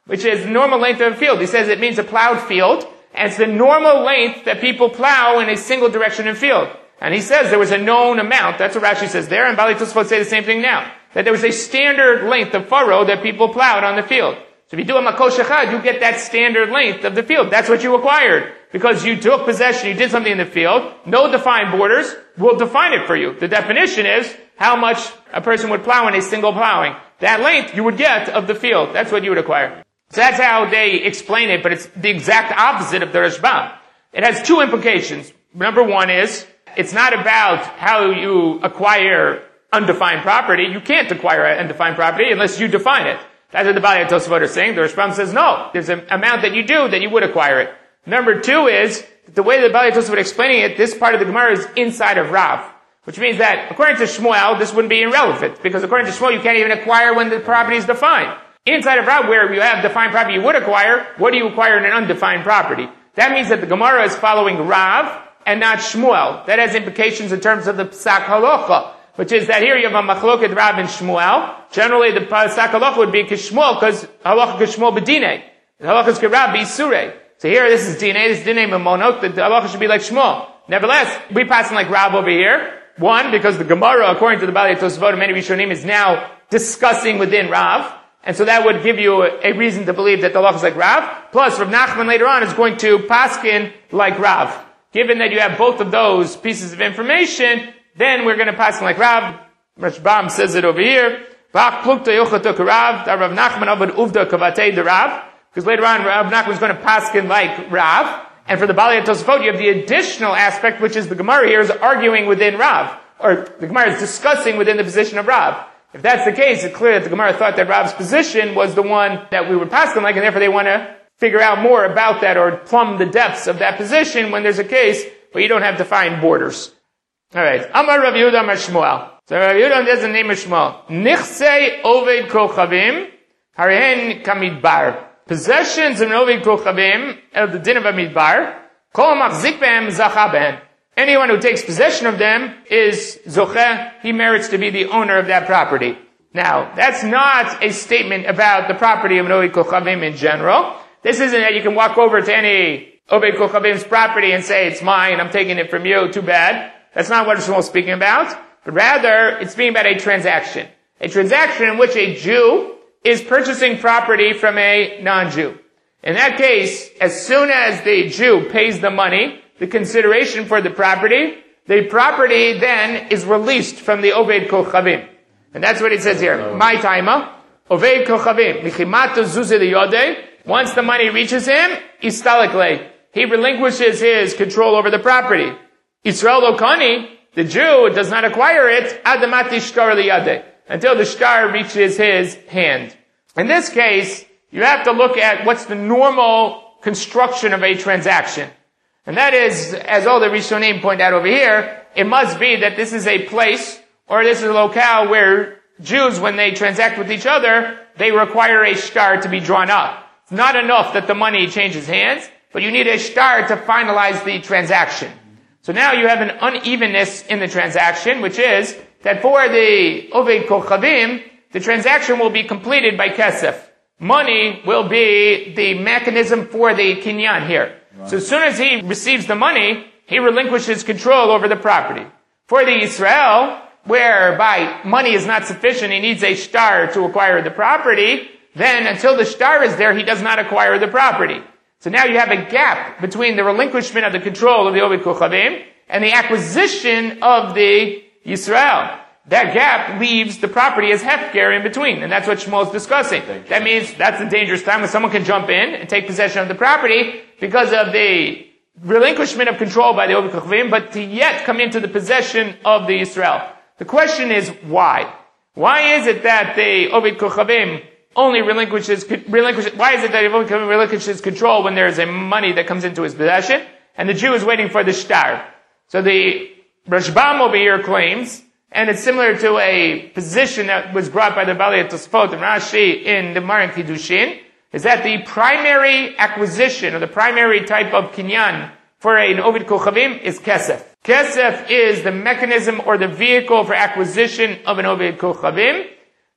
which is the normal length of a field. He says it means a plowed field, and it's the normal length that people plow in a single direction in field. And he says there was a known amount. That's what Rashi says there, and Bali Tosfot say the same thing now. That there was a standard length of furrow that people plowed on the field. So if you do a makosh echad, you get that standard length of the field. That's what you acquired. Because you took possession, you did something in the field, no defined borders will define it for you. The definition is how much a person would plow in a single plowing. That length you would get of the field. That's what you would acquire. So that's how they explain it, but it's the exact opposite of the Rashbam. It has two implications. Number one is, it's not about how you acquire undefined property. You can't acquire undefined property unless you define it. That's what the Bali Tosfot are saying. The Rashbam says no. There's an amount that you do that you would acquire it. Number two is, the way the Bali Tosfot are explaining it, this part of the Gemara is inside of Rav. Which means that, according to Shmuel, this wouldn't be irrelevant. Because according to Shmuel, you can't even acquire when the property is defined. Inside of Rav, where you have defined property you would acquire, what do you acquire in an undefined property? That means that the Gemara is following Rav and not Shmuel. That has implications in terms of the Psak Halacha. Which is that here you have a machloket Rav and Shmuel. Generally, the Psak Halacha would be Kishmuel, because Halacha Kishmuel B'dinei. The Halacha is K'Rav B'Yisurei. So here, this is Dinei, this is Dinei Mamonot, the Halacha should be like Shmuel. Nevertheless, we pass like Rav over here. One, because the Gemara, according to the Bali Tosfot and many Rishonim, is now discussing within Rav. And so that would give you a, a reason to believe that the Halacha is like Rav. Plus, Rav Nachman later on is going to paskin like Rav. Given that you have both of those pieces of information, then we're going to paskin like Rav. Rashbam says it over here. Because later on, Rav Nachman is going to paskin like Rav. And for the Bali Tosfot, you have the additional aspect, which is the Gemara here is arguing within Rav. Or the Gemara is discussing within the position of Rav. If that's the case, it's clear that the Gemara thought that Rav's position was the one that we would pass them like, and therefore they want to figure out more about that or plumb the depths of that position when there's a case where you don't have defined borders. Alright. Amar Rav Yehuda Amar Shmuel. So Rav Yehuda does the name of Shmuel. Nichsei Oved Kochavim Harihen Kamidbar. Possessions of an Oved Kochavim of the din of a Midbar. Kol Machzik Behem Zacha Behem. Anyone who takes possession of them is zocheh. He merits to be the owner of that property. Now, that's not a statement about the property of an Oved Kochavim in general. This isn't that you can walk over to any Oved Kochavim's property and say, it's mine, I'm taking it from you, too bad. That's not what Shmuel is speaking about. But rather, it's speaking about a transaction. A transaction in which a Jew is purchasing property from a non-Jew. In that case, as soon as the Jew pays the money, the consideration for the property, the property then is released from the Oved Kochavim. And that's what it says here. My taima, Oved Kochavim, Michimato Zuzi Liyodeh. Once the money reaches him, Istalikle. He relinquishes his control over the property. Yisrael Lokani, the Jew, does not acquire it, Adamati Shtar Liyodeh, until the shtar reaches his hand. In this case, you have to look at what's the normal construction of a transaction. And that is, as all the Rishonim point out over here, it must be that this is a place, or this is a locale where Jews, when they transact with each other, they require a shtar to be drawn up. It's not enough that the money changes hands, but you need a shtar to finalize the transaction. So now you have an unevenness in the transaction, which is that for the Oved Kochavim, the transaction will be completed by kesef. Money will be the mechanism for the kinyan here. So as soon as he receives the money, he relinquishes control over the property. For the Yisrael, whereby money is not sufficient, he needs a shtar to acquire the property, then until the shtar is there, he does not acquire the property. So now you have a gap between the relinquishment of the control of the Oved Kochavim and the acquisition of the Yisrael. That gap leaves the property as hefker in between, and that's what Shmuel is discussing. That means that's a dangerous time when someone can jump in and take possession of the property because of the relinquishment of control by the Oved Kochavim, but to yet come into the possession of the Yisrael. The question is why? Why is it that the Oved Kochavim only relinquishes, relinquishes, why is it that the Oved Kochavim relinquishes control when there is a money that comes into his possession, and the Jew is waiting for the shtar? So the Rashbam over here claims, and it's similar to a position that was brought by the Bali Tosfot and Rashi in the Maran Kiddushin, is that the primary acquisition, or the primary type of kinyan for an Oved Kochavim is kesef. Kesef is the mechanism or the vehicle for acquisition of an Oved Kochavim.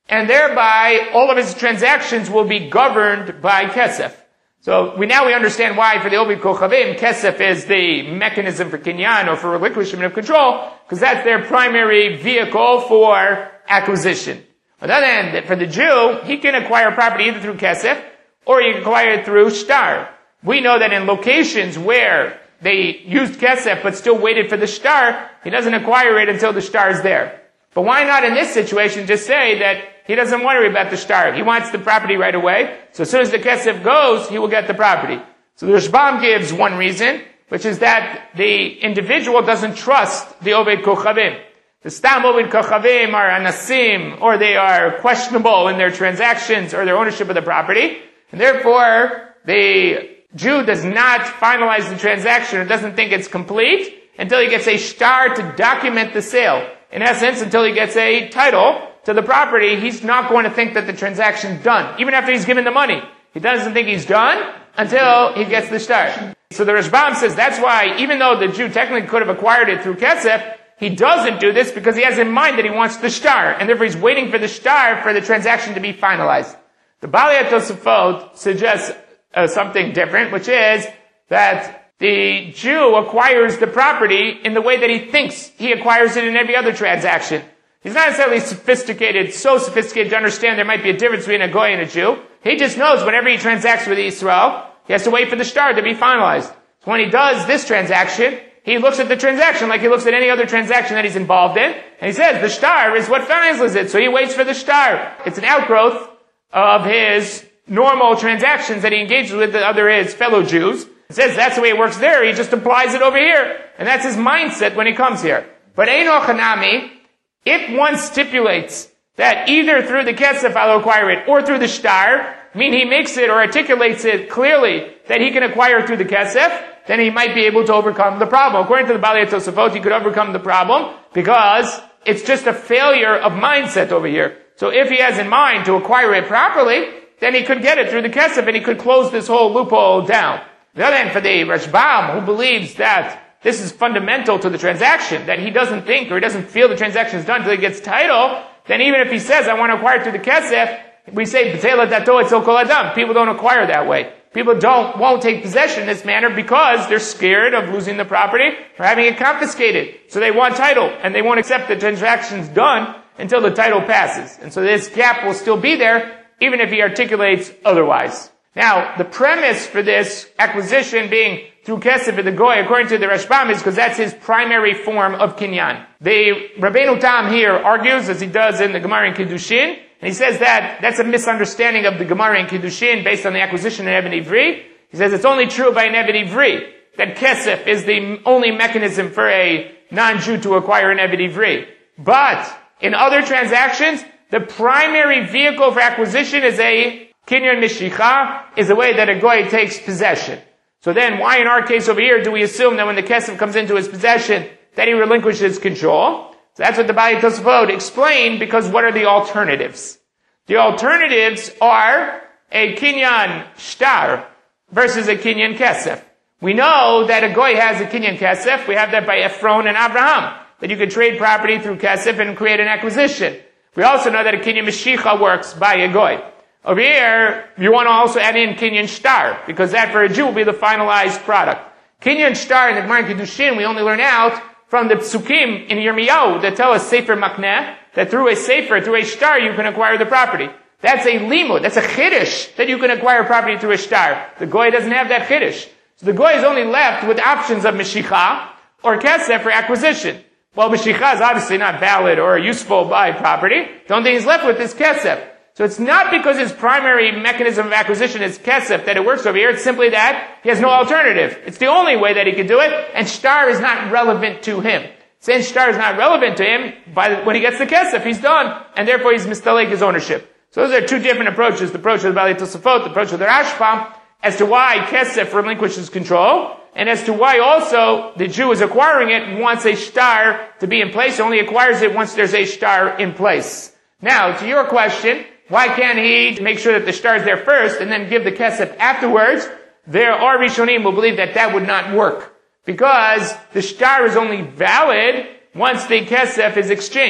and thereby all of his transactions will be governed by kesef. So we now we understand why for the Ovid Kochavim, kesef is the mechanism for kinyan or for relinquishment of control, because that's their primary vehicle for acquisition. On the other hand, for the Jew, he can acquire property either through kesef or he can acquire it through shtar. We know that in locations where they used kesef but still waited for the shtar, he doesn't acquire it until the shtar is there. But why not in this situation just say that he doesn't worry about the shtar. He wants the property right away. So as soon as the kesef goes, he will get the property. So the Rashbam gives one reason, which is that the individual doesn't trust the Oved Kochavim. The Stam Oved Kochavim are anasim, or they are questionable in their transactions or their ownership of the property. And therefore, the Jew does not finalize the transaction or doesn't think it's complete until he gets a shtar to document the sale. In essence, until he gets a title to the property, he's not going to think that the transaction's done. Even after he's given the money, he doesn't think he's done until he gets the shtar. So the Rashbam says that's why, even though the Jew technically could have acquired it through kesef, he doesn't do this because he has in mind that he wants the shtar, and therefore he's waiting for the shtar for the transaction to be finalized. The Balei Tosafot suggests uh, something different, which is that the Jew acquires the property in the way that he thinks he acquires it in every other transaction. He's not necessarily sophisticated, so sophisticated to understand there might be a difference between a Goy and a Jew. He just knows whenever he transacts with Yisrael, he has to wait for the shtar to be finalized. So when he does this transaction, he looks at the transaction like he looks at any other transaction that he's involved in, and he says, the shtar is what finalizes it, so he waits for the shtar. It's an outgrowth of his normal transactions that he engages with the other his fellow Jews. He says that's the way it works there, he just applies it over here. And that's his mindset when he comes here. But Eino Chanami, if one stipulates that either through the kesef I'll acquire it or through the shtar, meaning he makes it or articulates it clearly that he can acquire it through the kesef, then he might be able to overcome the problem. According to the Balei Tosafot, he could overcome the problem because it's just a failure of mindset over here. So if he has in mind to acquire it properly, then he could get it through the kesef and he could close this whole loophole down. On the other hand, for the Rashbam, who believes that this is fundamental to the transaction, that he doesn't think or he doesn't feel the transaction is done until he gets title, then even if he says, I want to acquire it through the kesef, we say, B'tela dato etzel kol adam. People don't acquire that way. People don't, won't take possession in this manner because they're scared of losing the property or having it confiscated. So they want title, and they won't accept the transaction's done until the title passes. And so this gap will still be there, even if he articulates otherwise. Now, the premise for this acquisition being through kesef of the Goy, according to the Rashbam, is because that's his primary form of kinyan. The Rabbeinu Tam here argues, as he does in the Gemara in Kiddushin, and he says that that's a misunderstanding of the Gemara in Kiddushin based on the acquisition of Eved Ivri. He says it's only true by an Eved Ivri that kesef is the only mechanism for a non-Jew to acquire an Eved Ivri. But in other transactions, the primary vehicle for acquisition is a kinyan mishicha, is the way that a Goy takes possession. So then, why in our case over here do we assume that when the kesef comes into his possession, that he relinquishes control? So that's what the Balei Tosafot explained, because what are the alternatives? The alternatives are a kinyan shtar versus a kinyan kesef. We know that a Goy has a kinyan kesef. We have that by Ephron and Abraham, that you can trade property through kesef and create an acquisition. We also know that a kinyan mishicha works by a Goy. Over here, you want to also add in kinyan shtar, because that for a Jew will be the finalized product. Kinyan shtar in the Gemara in Kiddushin, we only learn out from the psukim in Yirmiyahu that tell us sefer makneh, that through a sefer, through a shtar, you can acquire the property. That's a limud, that's a chiddush, that you can acquire property through a shtar. The Goy doesn't have that chiddush. So the Goy is only left with options of mishicha or kesef for acquisition. Well, mishicha is obviously not valid or useful by property. The only thing he's left with is kesef. So it's not because his primary mechanism of acquisition is kesef that it works over here. It's simply that he has no alternative. It's the only way that he can do it, and shtar is not relevant to him. Since shtar is not relevant to him, by the, when he gets the kesef, he's done, and therefore he's mistalek his ownership. So those are two different approaches: the approach of the Balei Tosafot, the approach of the Rashbam, as to why kesef relinquishes control, and as to why also the Jew is acquiring it and wants a shtar to be in place. He only acquires it once there's a shtar in place. Now, to your question, why can't he make sure that the shtar is there first and then give the kesef afterwards? There are Rishonim who believe that that would not work, because the shtar is only valid once the kesef is exchanged.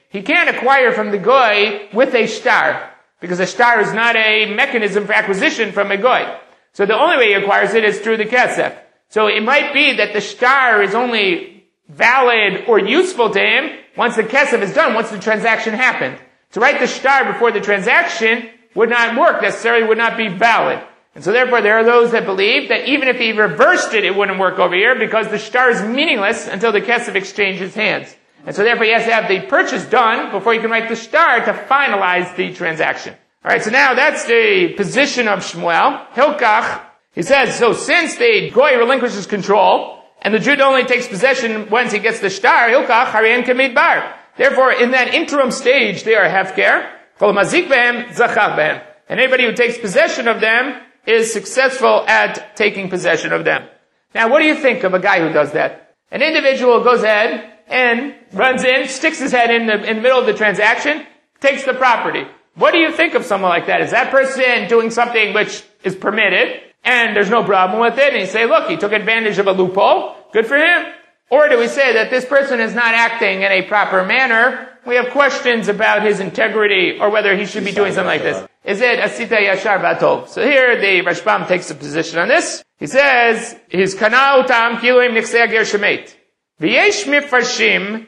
he can't acquire from the goy with a shtar, because a shtar is not a mechanism for acquisition from a goy. So the only way he acquires it is through the kesef. So it might be that the shtar is only valid or useful to him once the kesef is done, once the transaction happened. To write the shtar before the transaction would not work, necessarily would not be valid. And so therefore there are those that believe that even if he reversed it, it wouldn't work over here because the shtar is meaningless until the kesef exchanges hands. And so therefore he has to have the purchase done before he can write the shtar to finalize the transaction. Alright, so now that's the position of Shmuel. Hilkach, he says, so since the goy relinquishes control, and the Jew only takes possession once he gets the shtar, Hilkach, Harian Kamidbar. Therefore, in that interim stage, they are hefker. Kol mazik behem, zachar behem. And anybody who takes possession of them is successful at taking possession of them. Now, what do you think of a guy who does that? An individual goes ahead and runs in, sticks his head in the, in the middle of the transaction, takes the property. What do you think of someone like that? Is that person doing something which is permitted, and there's no problem with it, and you say, look, he took advantage of a loophole, good for him? Or do we say that this person is not acting in a proper manner? We have questions about his integrity, or whether he should be doing something like this. Is it asita yashar batov? So here the Rashbam takes a position on this. He says, his kanal tam kiluim niksei ager shemet. V'yesh mifarshim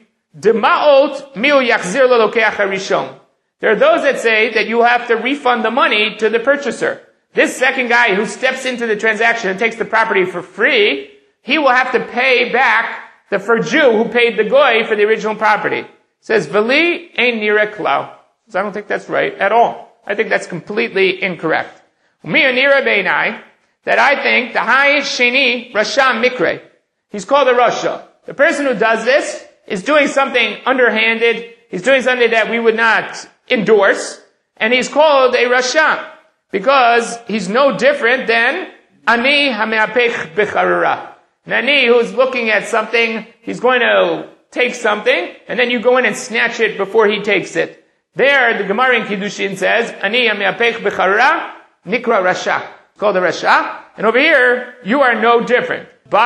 dema'ot miu yachzir lolokeach harishon. There are those that say that you have to refund the money to the purchaser. This second guy who steps into the transaction and takes the property for free, he will have to pay back the for Jew who paid the goy for the original property. It says, Veli ein nira klau. So I don't think that's right at all. I think that's completely incorrect. Umiya nira beinai, that I think the hai sheni rasha mikre. He's called a rasha. The person who does this is doing something underhanded. He's doing something that we would not endorse. And he's called a rasha. Because he's no different than ani hameapech becharara. Nani, who's looking at something, he's going to take something, and then you go in and snatch it before he takes it. There, the Gemara in Kiddushin says, ani hameapech becharara, nikra rasha. It's called a rasha. And over here, you are no different.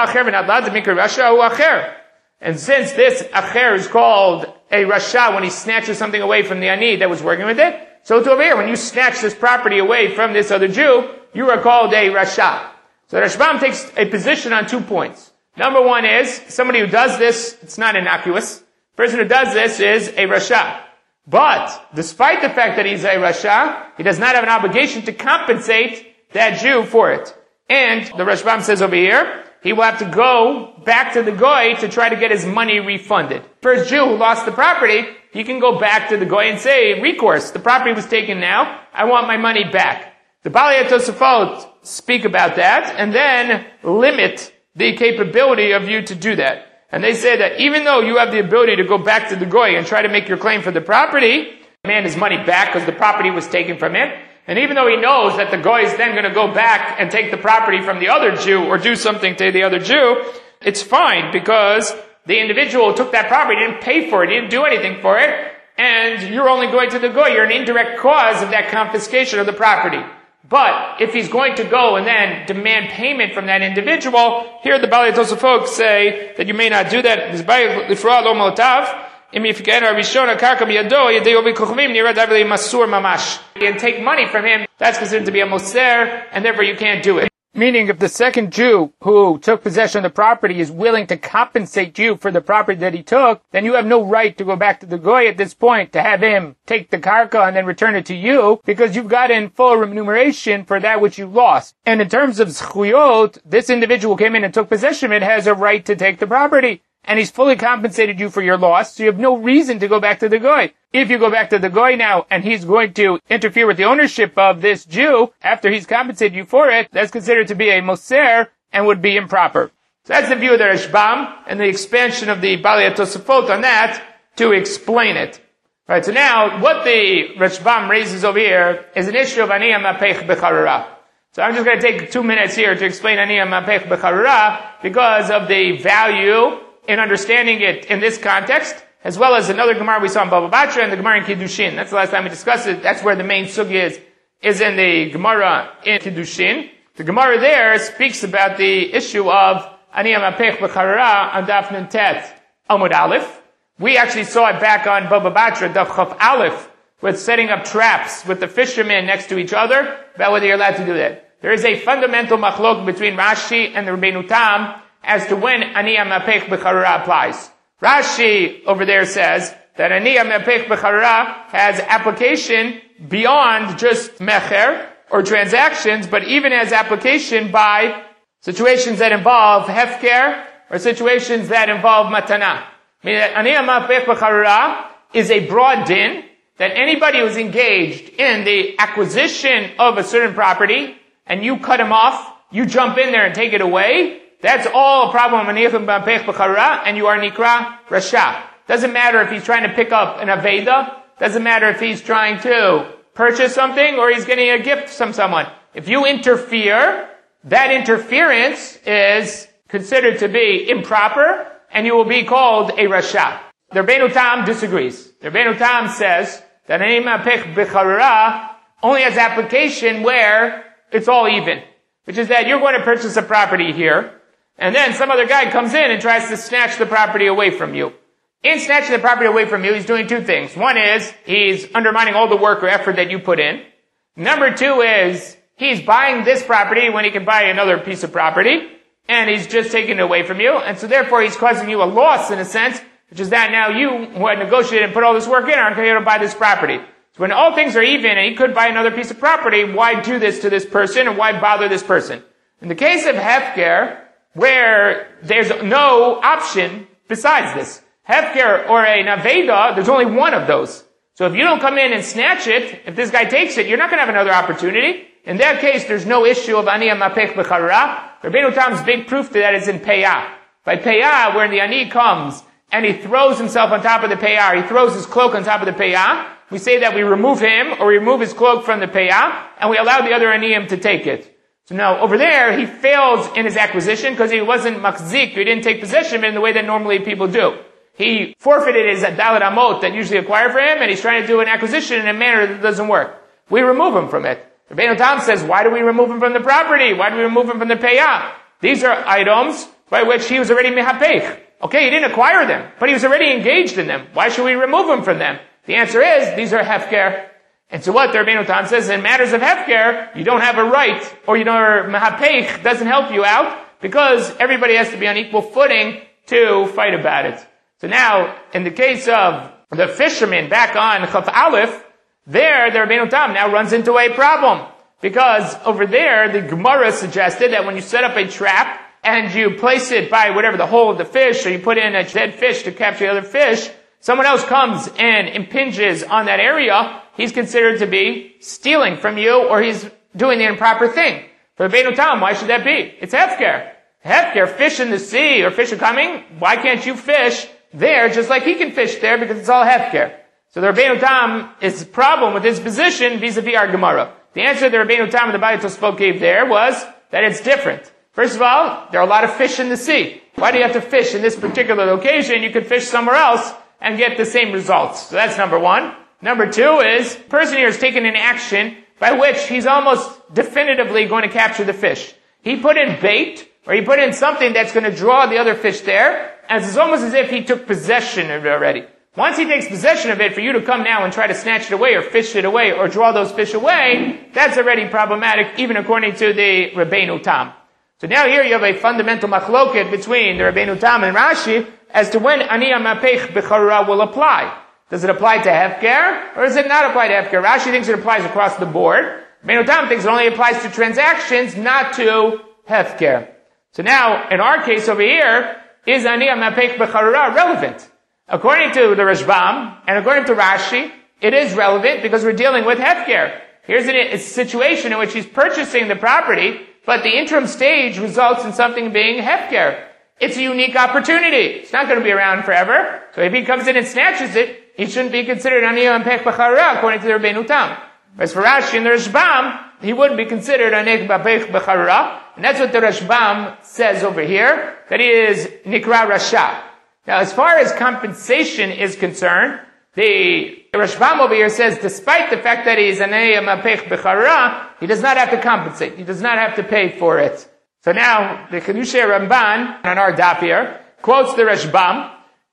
And since this acher is called a rasha when he snatches something away from the ani that was working with it, so it's over here, when you snatch this property away from this other Jew, you are called a rasha. So the Rashbam takes a position on two points. Number one is, somebody who does this, it's not innocuous. The person who does this is a rasha. But, despite the fact that he's a rasha, he does not have an obligation to compensate that Jew for it. And, the Rashbam says over here, he will have to go back to the goy to try to get his money refunded. First Jew who lost the property, he can go back to the goy and say, recourse, the property was taken now, I want my money back. The Balei Tosafot speak about that, and then limit the capability of you to do that. And they say that even though you have the ability to go back to the goy and try to make your claim for the property, demand his money back because the property was taken from him, and even though he knows that the goy is then going to go back and take the property from the other Jew or do something to the other Jew, it's fine because the individual who took that property didn't pay for it, he didn't do anything for it, and you're only going to the goy. You're an indirect cause of that confiscation of the property. But if he's going to go and then demand payment from that individual, here the Balei Tosafot say that you may not do that. And take money from him, that's considered to be a moser, and therefore you can't do it. Meaning if the second Jew who took possession of the property is willing to compensate you for the property that he took, then you have no right to go back to the goy at this point to have him take the karka and then return it to you, because you've gotten full remuneration for that which you lost. And in terms of zchuyot, this individual who came in and took possession of it has a right to take the property. And he's fully compensated you for your loss, so you have no reason to go back to the goy. If you go back to the goy now, and he's going to interfere with the ownership of this Jew, after he's compensated you for it, that's considered to be a moser, and would be improper. So that's the view of the Rashbam, and the expansion of the Balei Tosafot on that, to explain it. Right, so now, what the Rashbam raises over here, is an issue of Ani Hamapech Becharara. So I'm just going to take two minutes here to explain Ani Hamapech Becharara, because of the value in understanding it in this context, as well as another Gemara we saw in Bava Batra and the Gemara in Kiddushin. That's the last time we discussed it. That's where the main sugya is, is in the Gemara in Kiddushin. The Gemara there speaks about the issue of Ani Hamapech Becharara on Daf Nun Tet Amud Aleph, We actually saw it back on Baba Batra, Daf Chaf Aleph, with setting up traps with the fishermen next to each other, about whether you're allowed to do that. There is a fundamental machlok between Rashi and the Rabbeinu Tam as to when Aniyah Mapech B'Charara applies. Rashi over there says that Aniyah Mapech B'Charara has application beyond just mecher or transactions, but even has application by situations that involve hefker or situations that involve matana. Meaning that Aniyah Mapech B'Charara is a broad din that anybody who's engaged in the acquisition of a certain property and you cut him off, you jump in there and take it away, that's all a problem of Aniyah Mapech B'Charara, and you are Nikra Rasha. Doesn't matter if he's trying to pick up an Aveda, doesn't matter if he's trying to purchase something or he's getting a gift from someone. If you interfere, that interference is considered to be improper, and you will be called a Rasha. The Rabbeinu Tam disagrees. The Rabbeinu Tam says that Aniyah Mapech B'Charara only has application where it's all even. Which is that you're going to purchase a property here, and then some other guy comes in and tries to snatch the property away from you. In snatching the property away from you, he's doing two things. One is, he's undermining all the work or effort that you put in. Number two is, he's buying this property when he can buy another piece of property, and he's just taking it away from you, and so therefore he's causing you a loss in a sense, which is that now you, who had negotiated and put all this work in, aren't going to be able to buy this property. So when all things are even and he could buy another piece of property, why do this to this person and why bother this person? In the case of hefker, where there's no option besides this, hefker or a naveda, there's only one of those. So if you don't come in and snatch it, if this guy takes it, you're not going to have another opportunity. In that case, there's no issue of Aniyah Mapech B'Charara. Rabbeinu Tam's big proof to that is in Peyah. By Peyah, where the Ani comes and he throws himself on top of the Peyah, he throws his cloak on top of the Peyah, we say that we remove him or we remove his cloak from the Peyah and we allow the other Aniyim to take it. So now, over there, he fails in his acquisition because he wasn't makzik, he didn't take possession of it in the way that normally people do. He forfeited his dalet amot that usually acquired for him, and he's trying to do an acquisition in a manner that doesn't work. We remove him from it. Rabbeinu Tam says, why do we remove him from the property? Why do we remove him from the peyah? These are items by which he was already mehapech. Okay, he didn't acquire them, but he was already engaged in them. Why should we remove him from them? The answer is, these are hefker. And so what the Rabbeinu Tam says, in matters of hefker, you don't have a right, or you know, mehapech doesn't help you out, because everybody has to be on equal footing to fight about it. So now, in the case of the fisherman back on Chaf Aleph, there, the Rabbeinu Tam now runs into a problem. Because over there, the Gemara suggested that when you set up a trap, and you place it by whatever the hole of the fish, or you put in a dead fish to capture the other fish, someone else comes and impinges on that area, he's considered to be stealing from you, or he's doing the improper thing. For Rabbeinu Tam, why should that be? It's hefker. Hefker, fish in the sea, or fish are coming, why can't you fish there just like he can fish there, because it's all hefker? So the Rabbeinu Tam is a problem with his position vis-a-vis our Gemara. The answer the Rabbeinu Tam and the Baalei Tosfot gave there was that it's different. First of all, there are a lot of fish in the sea. Why do you have to fish in this particular location? You could fish somewhere else and get the same results. So that's number one. Number two is, the person here is taking an action by which he's almost definitively going to capture the fish. He put in bait, or he put in something that's going to draw the other fish there, and it's almost as if he took possession of it already. Once he takes possession of it, for you to come now and try to snatch it away, or fish it away, or draw those fish away, that's already problematic, even according to the Rabbeinu Tam. So now here you have a fundamental machloket between the Rabbeinu Tam and Rashi as to when Aniyah Mapech B'Charara will apply. Does it apply to hefker, or does it not apply to hefker? Rashi thinks it applies across the board. Rabbeinu Tam thinks it only applies to transactions, not to hefker. So now, in our case over here, is Aniyah Mapech B'Charara relevant? According to the Rashbam, and according to Rashi, it is relevant because we're dealing with hefker. Here's a situation in which he's purchasing the property, but the interim stage results in something being hefker. It's a unique opportunity. It's not going to be around forever. So if he comes in and snatches it, he shouldn't be considered Aniyah Mapech B'Charara according to the Rabbeinu Tam. Whereas for Rashi and the Rashbam, he wouldn't be considered Aniyah Mapech B'Charara. And that's what the Rashbam says over here, that he is Nikra Rasha. Now, as far as compensation is concerned, the Rashbam over here says, despite the fact that he is Aniyah Mapech B'Charara, he does not have to compensate. He does not have to pay for it. So now, the Chedushei Ramban, on our daf here, quotes the Rashbam,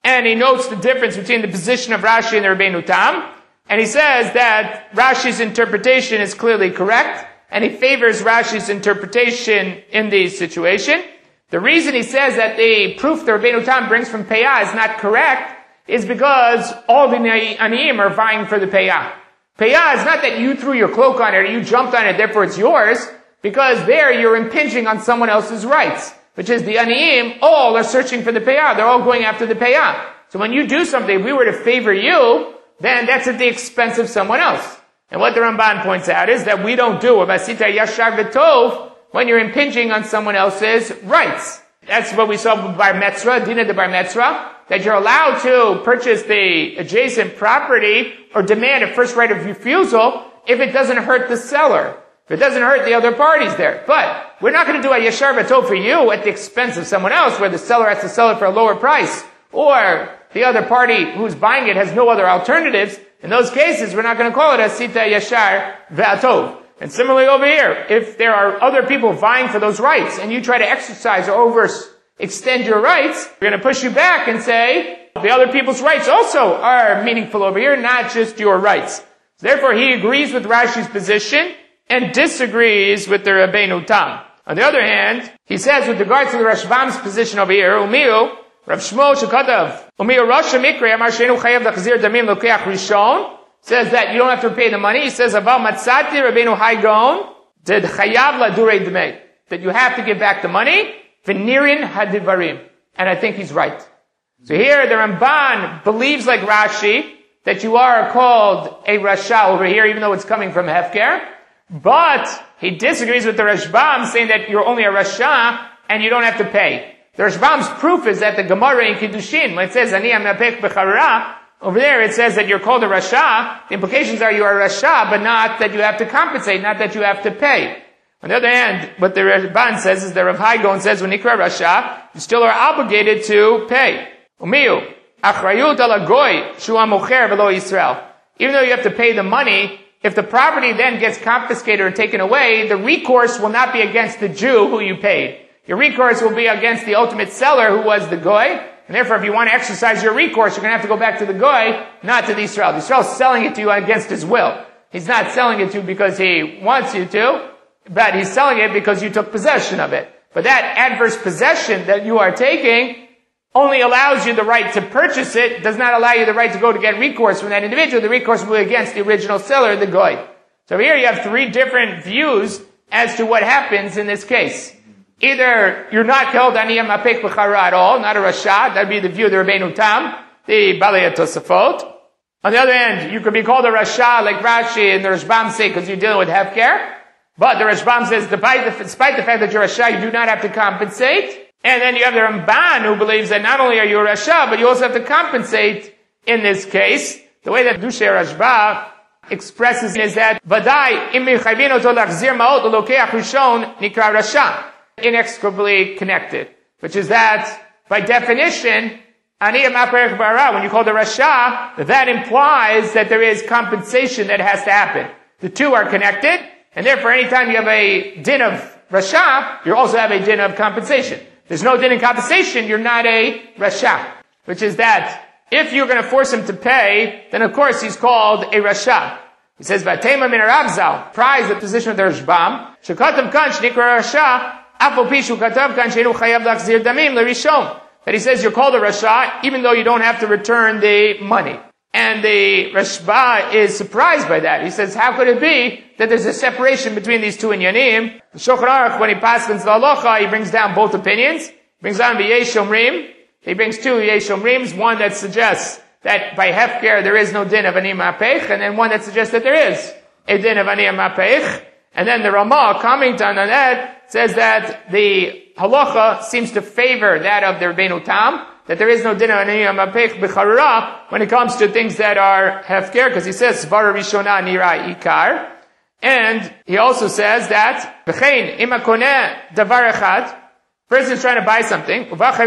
and he notes the difference between the position of Rashi and the Rabbeinu Tam, and he says that Rashi's interpretation is clearly correct, and he favors Rashi's interpretation in the situation. The reason he says that the proof the Rabbeinu Tam brings from Peyah is not correct is because all the Aniyim are vying for the Peyah. Peyah is not that you threw your cloak on it or you jumped on it, therefore it's yours, because there you're impinging on someone else's rights, which is the Aniyim all are searching for the Peyah. They're all going after the Peyah. So when you do something, if we were to favor you, then that's at the expense of someone else. And what the Ramban points out is that we don't do Vasita Yashar V'Tov when you're impinging on someone else's rights. That's what we saw with Bar Metzra, Dina de Bar Metzra, that you're allowed to purchase the adjacent property or demand a first right of refusal if it doesn't hurt the seller, if it doesn't hurt the other parties there. But we're not going to do a Yashar V'Tov for you at the expense of someone else, where the seller has to sell it for a lower price, or the other party who's buying it has no other alternatives. In those cases, we're not going to call it a Sita Yashar V'Atov. And similarly over here, if there are other people vying for those rights, and you try to exercise or overextend your rights, we're going to push you back and say, the other people's rights also are meaningful over here, not just your rights. So therefore, he agrees with Rashi's position and disagrees with the Rabbeinu Tam. On the other hand, he says with regard to the Rashbam's position over here, Umiu, Rav Shmuel Shekadav, Umiu Rosh HaMikra, Amar Sheinu Chayav L'Chazir Damim Lokeach Rishon, says that you don't have to pay the money. He says, Aval Matzati Rabbeinu Haigon, Did Chayav Ladurei Dmei, that you have to give back the money, V'nirin Hadivarim. And I think he's right. So here the Ramban believes like Rashi, that you are called a Rasha over here, even though it's coming from Hefker. But he disagrees with the Rashbam, saying that you're only a Rasha, and you don't have to pay. The Rashbam's proof is that the Gemara in Kiddushin, when it says, Ani amapech b'charara, over there it says that you're called a Rasha. The implications are you are a Rasha, but not that you have to compensate, not that you have to pay. On the other hand, what the Ramban says is that Rav Haigon says, when Nikra Rasha, you still are obligated to pay. Umiyu, achrayut ala goy, shu amocher v'lo Yisrael. Even though you have to pay the money, if the property then gets confiscated or taken away, the recourse will not be against the Jew who you paid. Your recourse will be against the ultimate seller who was the goy, and therefore if you want to exercise your recourse, you're going to have to go back to the goy, not to the Yisrael. The Yisrael is selling it to you against his will. He's not selling it to you because he wants you to, but he's selling it because you took possession of it. But that adverse possession that you are taking only allows you the right to purchase it, does not allow you the right to go to get recourse from that individual. The recourse will be against the original seller, the goy. So here you have three different views as to what happens in this case. Either you're not called Aniyam Apek B'chara at all, not a Rasha, that'd be the view of the Rabbeinu Tam, the Balei Tosafot. On the other hand, you could be called a Rasha like Rashi and the Rashbam say because you're dealing with Hefker. But the Rashbam says, despite the, despite the fact that you're a Rasha, you do not have to compensate. And then you have the Ramban who believes that not only are you a Rasha, but you also have to compensate in this case. The way that Dushay Rashba expresses is that, Vadai, imi chayvin oto lachzir ma'ot lokeach rishon nikra Rasha. Inextricably connected. Which is that, by definition, Aniyam Aperech Bara, when you call the Rasha, that implies that there is compensation that has to happen. The two are connected, and therefore anytime you have a din of Rasha, you also have a din of compensation. There's no din in compensation, you're not a Rasha. Which is that, if you're going to force him to pay, then of course he's called a Rasha. He says, Vatema min Rabzal, prize the position of the Rashbam, Shekatam kan shnikra Rasha, Apol pishu katav kan sheinu chayav lachzir damim l'rishon. That he says you're called a Rasha, even though you don't have to return the money. And the Rashba is surprised by that. He says, how could it be that there's a separation between these two inyanim? The Shulchan Aruch, when he passes the halacha, he brings down both opinions. He brings down the Yesh Omrim. He brings two Yesh Omrims, one that suggests that by Hefker there is no din of Aniyam Apech, and then one that suggests that there is a din of Aniyam Apech. And then the Ramah, commenting on that, says that the halacha seems to favor that of the Rabbeinu Tam, that there is no din of Aniyam Apech b'charara when it comes to things that are Hefker, because he says, Svara Rishona Nira Ikar. And he also says that, V'chein, ima koneh davar echad, person is trying to buy something,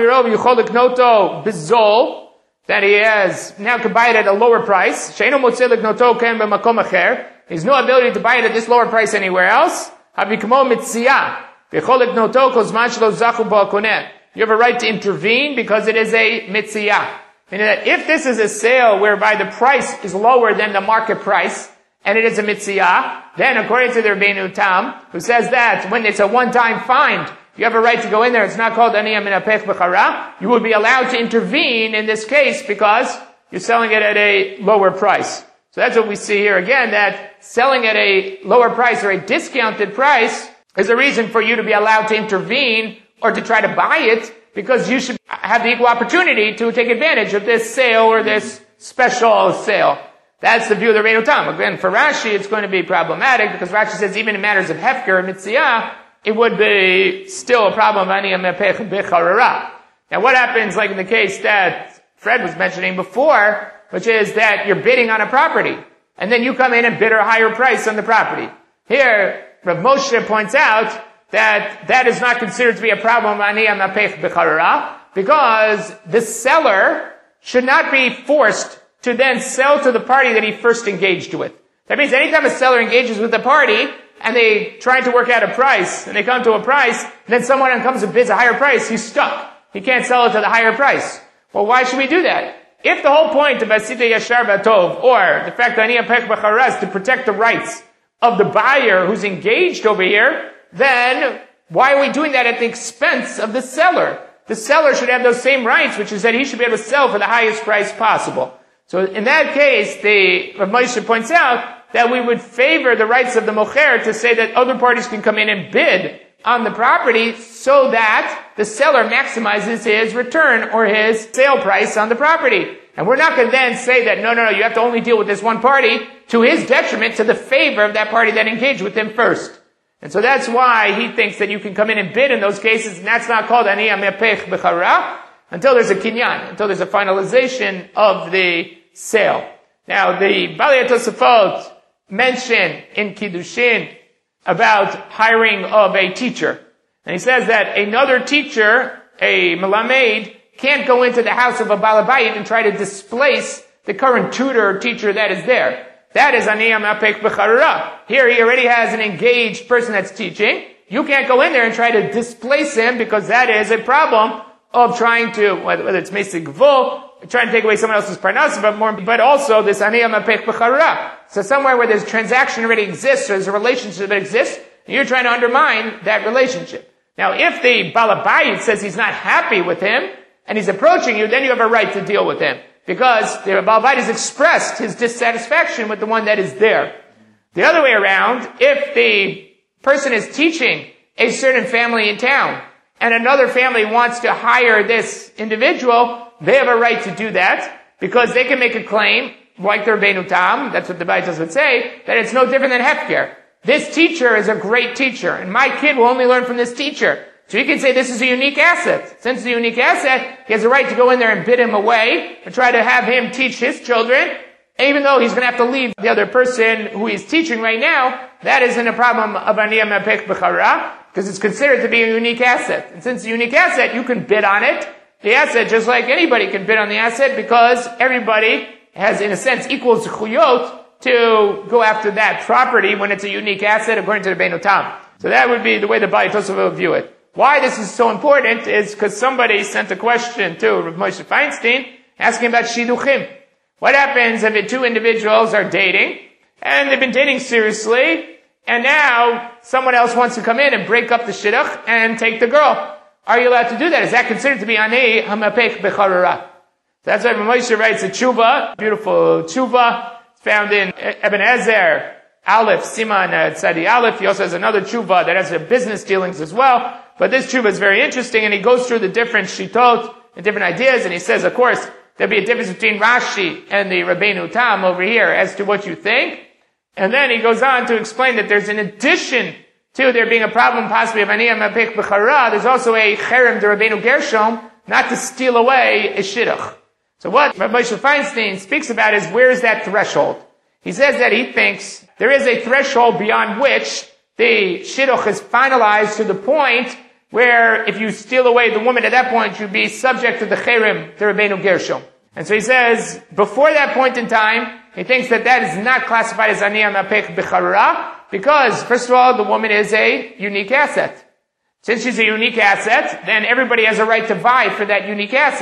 that he has, now can buy it at a lower price, he's no ability to buy it at this lower price anywhere else, you have a right to intervene because it is a mitziyah. Meaning that if this is a sale whereby the price is lower than the market price, and it is a mitziyah, then according to the Rabbeinu Tam, who says that when it's a one-time find, you have a right to go in there, it's not called aniyah minapech b'chara, you would be allowed to intervene in this case because you're selling it at a lower price. So that's what we see here again, that selling at a lower price or a discounted price is a reason for you to be allowed to intervene or to try to buy it, because you should have the equal opportunity to take advantage of this sale or this special sale. That's the view of the Rabbeinu Tam. Again, for Rashi, it's going to be problematic because Rashi says even in matters of hefker and mitziyah, it would be still a problem of aniyah mepech b'charara. Now, what happens, like in the case that Fred was mentioning before, which is that you're bidding on a property, and then you come in and bid a higher price on the property. Here, Rav Moshe points out that that is not considered to be a problem of aniyah mepech b'charara, because the seller should not be forced to then sell to the party that he first engaged with. That means anytime a seller engages with a party, and they try to work out a price, and they come to a price, and then someone comes and bids a higher price, he's stuck. He can't sell it to the higher price. Well, why should we do that? If the whole point of Asita Yashar Batov, or the fact that Aniyah Pech B'chara is to protect the rights of the buyer who's engaged over here, then why are we doing that at the expense of the seller? The seller should have those same rights, which is that he should be able to sell for the highest price possible. So in that case, the Rav Moshe points out that we would favor the rights of the mocher to say that other parties can come in and bid on the property so that the seller maximizes his return or his sale price on the property. And we're not going to then say that, no, no, no, you have to only deal with this one party to his detriment, to the favor of that party that engaged with him first. And so that's why he thinks that you can come in and bid in those cases, and that's not called aniyah mepech b'chara, until there's a kinyan, until there's a finalization of the sale. Now, the Balei Tosafot mention in Kiddushin about hiring of a teacher. And he says that another teacher, a melamed, can't go into the house of a balabayit and try to displace the current tutor or teacher that is there. That is aniyah mepech b'charara. Here he already has an engaged person that's teaching. You can't go in there and try to displace him because that is a problem of trying to, whether it's mesig gvul, trying to take away someone else's parnasa, but more, but also this aniyah mepech b'charara. So somewhere where there's transaction already exists, or there's a relationship that exists, and you're trying to undermine that relationship. Now, if the balabayit says he's not happy with him, and he's approaching you, then you have a right to deal with him. Because the balabayit has expressed his dissatisfaction with the one that is there. The other way around, if the person is teaching a certain family in town, and another family wants to hire this individual, they have a right to do that, because they can make a claim, like the Rabbeinu Tam, that's what the Baitas would say, that it's no different than hefker. This teacher is a great teacher, and my kid will only learn from this teacher. So you can say this is a unique asset. Since it's a unique asset, he has a right to go in there and bid him away, and try to have him teach his children, even though he's going to have to leave the other person who he's teaching right now. That isn't a problem of aniyah mepech b'chara, because it's considered to be a unique asset. And since it's a unique asset, you can bid on it. The asset, just like anybody can bid on the asset, because everybody has, in a sense, equal zechuyot to go after that property when it's a unique asset, according to the Rabbeinu Tam. So that would be the way the Balei Tosafot would view it. Why this is so important is because somebody sent a question to Rav Moshe Feinstein asking about shidduchim. What happens if two individuals are dating, and they've been dating seriously, and now someone else wants to come in and break up the shidduch and take the girl? Are you allowed to do that? Is that considered to be aniyah mepech b'charara? That's why Rav Moshe writes a tshuva, beautiful tshuva, found in Eben Ezer, Aleph, Siman, uh, Tzadi Aleph. He also has another tshuva that has uh, business dealings as well. But this tshuva is very interesting, and he goes through the different shitot and different ideas, and he says, of course, there'll be a difference between Rashi and the Rabbeinu Tam over here as to what you think. And then he goes on to explain that there's an addition to there being a problem possibly of aniyah mepech b'chara, there's also a cherem to Rabbeinu Gershom not to steal away a shidduch. So what Rabbi Moshe Feinstein speaks about is where is that threshold? He says that he thinks there is a threshold beyond which the shidduch is finalized to the point where if you steal away the woman at that point, you'd be subject to the cherem to Rabbeinu Gershom. And so he says, before that point in time, he thinks that that is not classified as aniyah mepech b'charara, because, first of all, the woman is a unique asset. Since she's a unique asset, then everybody has a right to vie for that unique asset.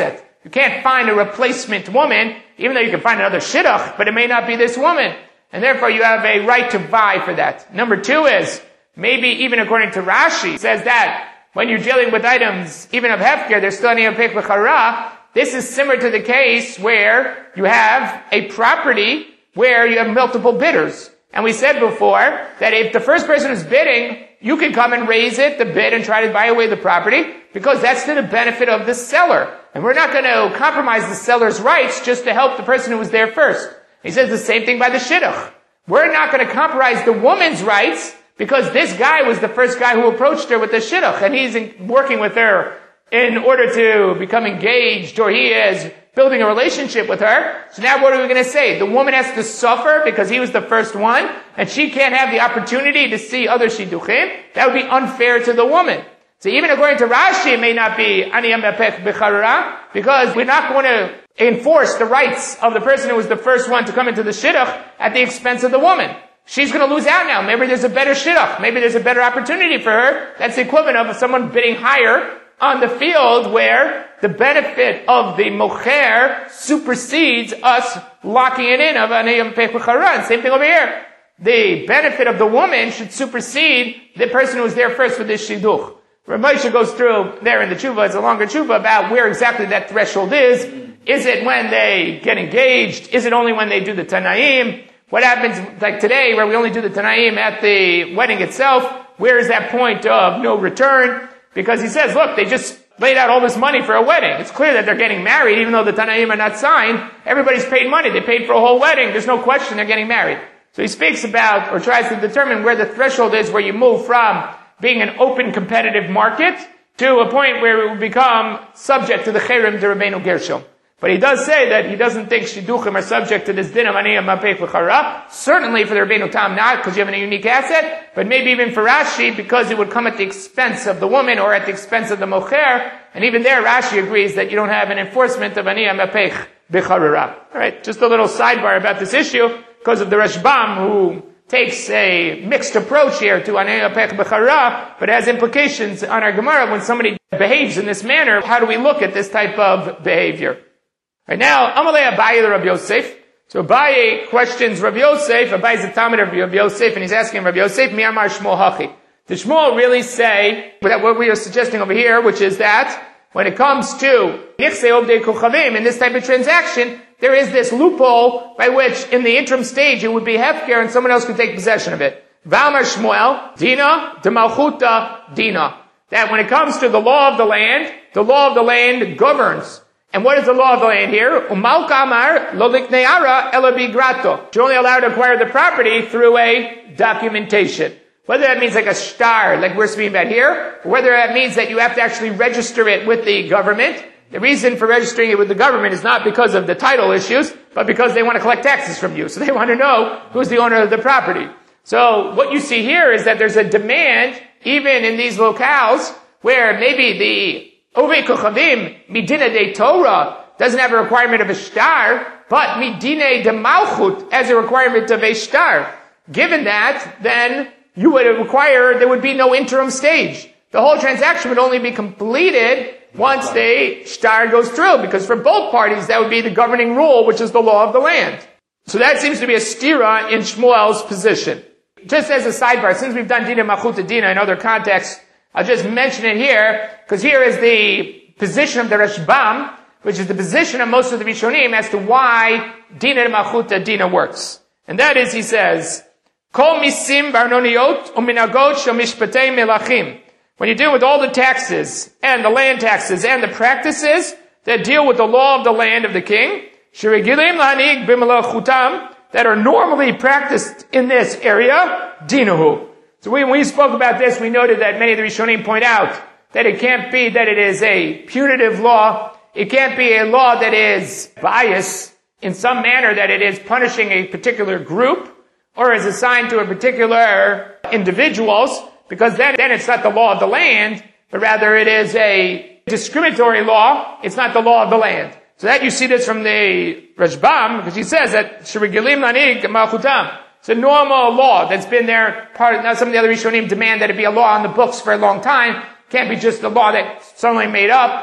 You can't find a replacement woman, even though you can find another shidduch, but it may not be this woman. And therefore you have a right to vie for that. Number two is, maybe even according to Rashi, says that when you're dealing with items, even of hefker, there's still any pech b'chara. This is similar to the case where you have a property where you have multiple bidders. And we said before that if the first person is bidding, you can come and raise it, the bid, and try to buy away the property, because that's to the benefit of the seller. And we're not going to compromise the seller's rights just to help the person who was there first. He says the same thing by the shidduch. We're not going to compromise the woman's rights because this guy was the first guy who approached her with the shidduch, and he's in, working with her in order to become engaged, or he is building a relationship with her. So now what are we going to say? The woman has to suffer because he was the first one, and she can't have the opportunity to see other shidduchim? That would be unfair to the woman. So even according to Rashi, it may not be aniyam epech b'charara, because we're not going to enforce the rights of the person who was the first one to come into the shidduch at the expense of the woman. She's going to lose out now. Maybe there's a better shidduch. Maybe there's a better opportunity for her. That's the equivalent of someone bidding higher on the field where the benefit of the mocher supersedes us locking it in of aniyam epech b'charara. And same thing over here. The benefit of the woman should supersede the person who was there first with this shidduch. Rav Moshe goes through there in the tshuva, it's a longer tshuva, about where exactly that threshold is. Is it when they get engaged? Is it only when they do the Tanaim? What happens, like today, where we only do the Tanaim at the wedding itself? Where is that point of no return? Because he says, look, they just laid out all this money for a wedding. It's clear that they're getting married, even though the Tanaim are not signed. Everybody's paid money. They paid for a whole wedding. There's no question they're getting married. So he speaks about, or tries to determine where the threshold is where you move from being an open competitive market to a point where it will become subject to the cherem de Rabbeinu Gershom. But he does say that he doesn't think shidduchim are subject to this din of aniyam epech b'chara. Certainly for the Rabbeinu Tam not, because you have a unique asset, but maybe even for Rashi, because it would come at the expense of the woman or at the expense of the mocher. And even there Rashi agrees that you don't have an enforcement of aniyam epech b'chara. Alright, just a little sidebar about this issue, because of the Rashbam, who takes a mixed approach here to aniyam epech b'chara, but has implications on our Gemara when somebody behaves in this manner. How do we look at this type of behavior? Right now, Amalei Abaye the Rabbi Yosef. So Abaye questions Rabbi Yosef. Abaye is the Talmud of Rabbi Yosef, and he's asking Rabbi Yosef, Mi amar Shmuel hachi. Did Shmuel really say what we are suggesting over here, which is that when it comes to Nichsei Ovdei Kochavim, in this type of transaction, there is this loophole by which, in the interim stage, it would be hefker and someone else could take possession of it. V'amar Shmuel, Dina, de Malchuta, Dina. That when it comes to the law of the land, the law of the land governs. And what is the law of the land here? Umal kamar lo likneara ela bigrato. You're only allowed to acquire the property through a documentation. Whether that means like a star, like we're speaking about here, or whether that means that you have to actually register it with the government. The reason for registering it with the government is not because of the title issues, but because they want to collect taxes from you. So they want to know who's the owner of the property. So what you see here is that there's a demand, even in these locales, where maybe the Ovei Kochavim, Midina de Torah, doesn't have a requirement of a star, but Midine de Malchut as a requirement of a star. Given that, then you would require, there would be no interim stage. The whole transaction would only be completed once the star goes through, because for both parties that would be the governing rule, which is the law of the land. So that seems to be a stira in Shmuel's position. Just as a sidebar, since we've done Dina Malchut Dina in other contexts, I'll just mention it here, because here is the position of the Rashbam, which is the position of most of the Rishonim as to why Dina Malchuta Dina works. And that is, he says, Kol misim barnoniot uminagot shemishpatei melachim. When you deal with all the taxes, and the land taxes, and the practices that deal with the law of the land of the king, sheregilim lahanig b'melachutam, that are normally practiced in this area, dinahu. So when we spoke about this, we noted that many of the Rishonim point out that it can't be that it is a punitive law. It can't be a law that is biased in some manner, that it is punishing a particular group or is assigned to a particular individuals, because then, then it's not the law of the land, but rather it is a discriminatory law. It's not the law of the land. So that you see this from the Rashbam, because he says that Sherigilim Lanig Malchutam. It's a normal law that's been there. Part of, now some of the other Rishonim demand that it be a law on the books for a long time. It can't be just a law that suddenly made up.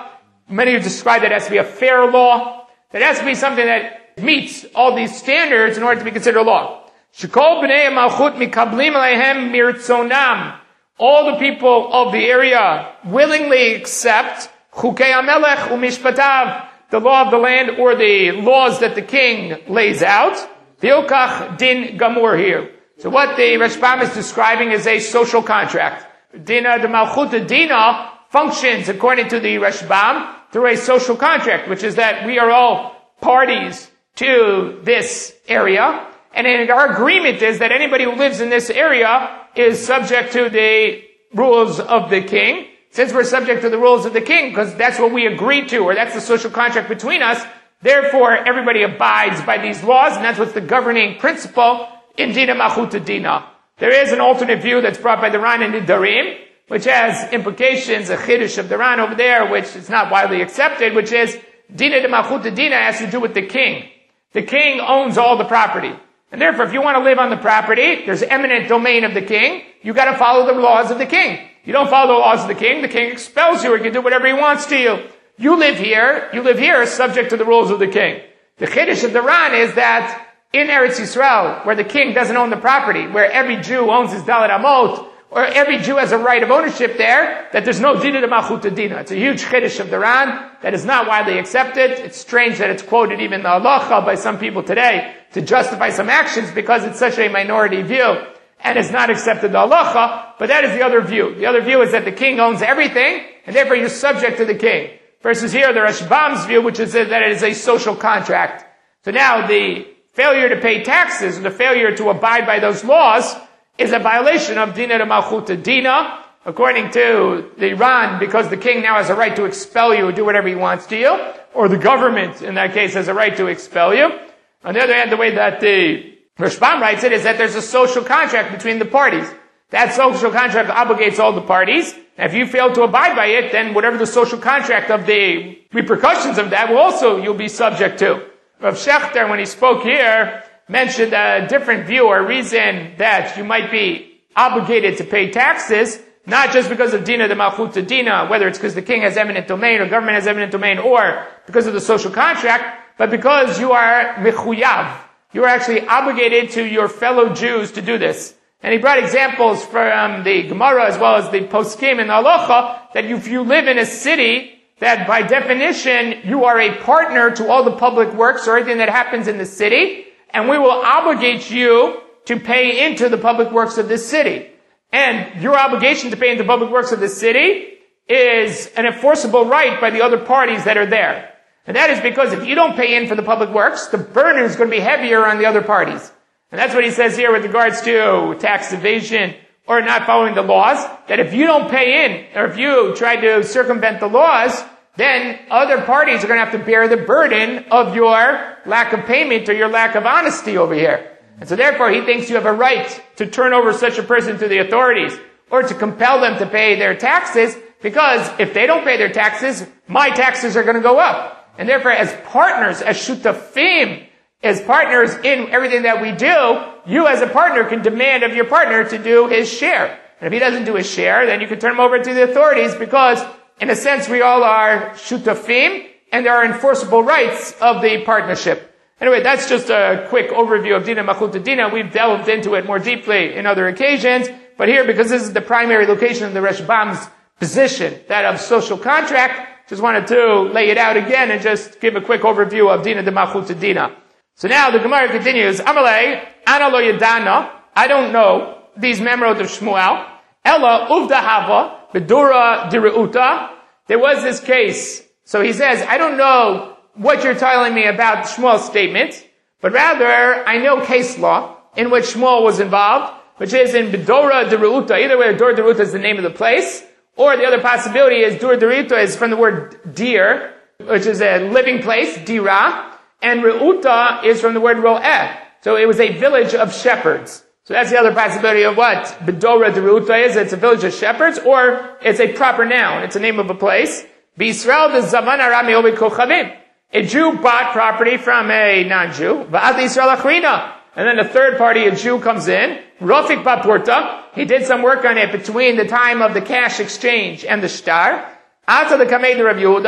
Many describe that as to be a fair law. That has to be something that meets all these standards in order to be considered a law. Shekol b'nei malchut mikablim aleihem mirtzonam. All the people of the area willingly accept chukei hamelech u'mishpatav, the law of the land or the laws that the king lays out. V'yokach din gamur here. So what the Rashbam is describing is a social contract. Dina de malchut dina functions according to the Rashbam through a social contract, which is that we are all parties to this area, and our agreement is that anybody who lives in this area is subject to the rules of the king. Since we're subject to the rules of the king, because that's what we agreed to, or that's the social contract between us, therefore everybody abides by these laws, and that's what's the governing principle in Dina Malchut Dina. There is an alternate view that's brought by the Ran and Nidarim, which has implications, a chiddush of the Ran over there, which is not widely accepted, which is Dina de Malchut Dina has to do with the king. The king owns all the property. And therefore, if you want to live on the property, there's eminent domain of the king, you gotta follow the laws of the king. You don't follow the laws of the king, the king expels you or he can do whatever he wants to you. You live here, you live here subject to the rules of the king. The chiddush of the Ran is that in Eretz Yisrael, where the king doesn't own the property, where every Jew owns his Dalet Amot, or every Jew has a right of ownership there, that there's no Dina de Malchut Dina. It's a huge chiddush of the Ran that is not widely accepted. It's strange that it's quoted even in the halacha by some people today to justify some actions because it's such a minority view and it's not accepted the halacha, but that is the other view. The other view is that the king owns everything and therefore you're subject to the king. Versus here, the Rashbam's view, which is that it is a social contract. So now the failure to pay taxes or the failure to abide by those laws is a violation of Dina de Malchut Dina, according to the Ran, because the king now has a right to expel you or do whatever he wants to you, or the government, in that case, has a right to expel you. On the other hand, the way that the Rashbam writes it is that there's a social contract between the parties. That social contract obligates all the parties, and if you fail to abide by it, then whatever the social contract of the repercussions of that will also, you'll be subject to. Rav Shechter, when he spoke here, mentioned a different view or reason that you might be obligated to pay taxes, not just because of Dina de Malchut Dina, whether it's because the king has eminent domain or government has eminent domain, or because of the social contract, but because you are mechuyav. You are actually obligated to your fellow Jews to do this. And he brought examples from the Gemara as well as the Poskim in the Halacha that if you live in a city that by definition you are a partner to all the public works or anything that happens in the city, and we will obligate you to pay into the public works of this city. And your obligation to pay into the public works of this city is an enforceable right by the other parties that are there. And that is because if you don't pay in for the public works, the burden is going to be heavier on the other parties. And that's what he says here with regards to tax evasion or not following the laws, that if you don't pay in, or if you try to circumvent the laws, then other parties are going to have to bear the burden of your lack of payment or your lack of honesty over here. And so therefore he thinks you have a right to turn over such a person to the authorities or to compel them to pay their taxes, because if they don't pay their taxes, my taxes are going to go up. And therefore as partners, as shutafim, as partners in everything that we do, you as a partner can demand of your partner to do his share. And if he doesn't do his share, then you can turn him over to the authorities, because in a sense, we all are shutafim, and there are enforceable rights of the partnership. Anyway, that's just a quick overview of Dina Malchut Dina. We've delved into it more deeply in other occasions, but here, because this is the primary location of the Rashbam's position, that of social contract, just wanted to lay it out again and just give a quick overview of Dina de Malchut Dina. So now the Gemara continues, Amalei, Ana lo yadana, I don't know these memorot of Shmuel, Ella uvda hava, Bedura direuta. There was this case. So he says, I don't know what you're telling me about Shmuel's statement, but rather I know case law in which Shmuel was involved, which is in Bedura direuta. Either way, Bedura direuta is the name of the place, or the other possibility is Dura direuta is from the word dir, which is a living place, dira, and reuta is from the word ro'eh. So it was a village of shepherds. So that's the other possibility of what Bedora Dereuta is. It's a village of shepherds, or it's a proper noun. It's a name of a place. B'Yisrael the Zaman Arami Ovid Kochavim. A Jew bought property from a non-Jew. V'ad Yisrael Achrina. And then a third party, a Jew, comes in. Rofik Bapurta. He did some work on it between the time of the cash exchange and the shtar. Ata the Kamei de Rav Yehuda.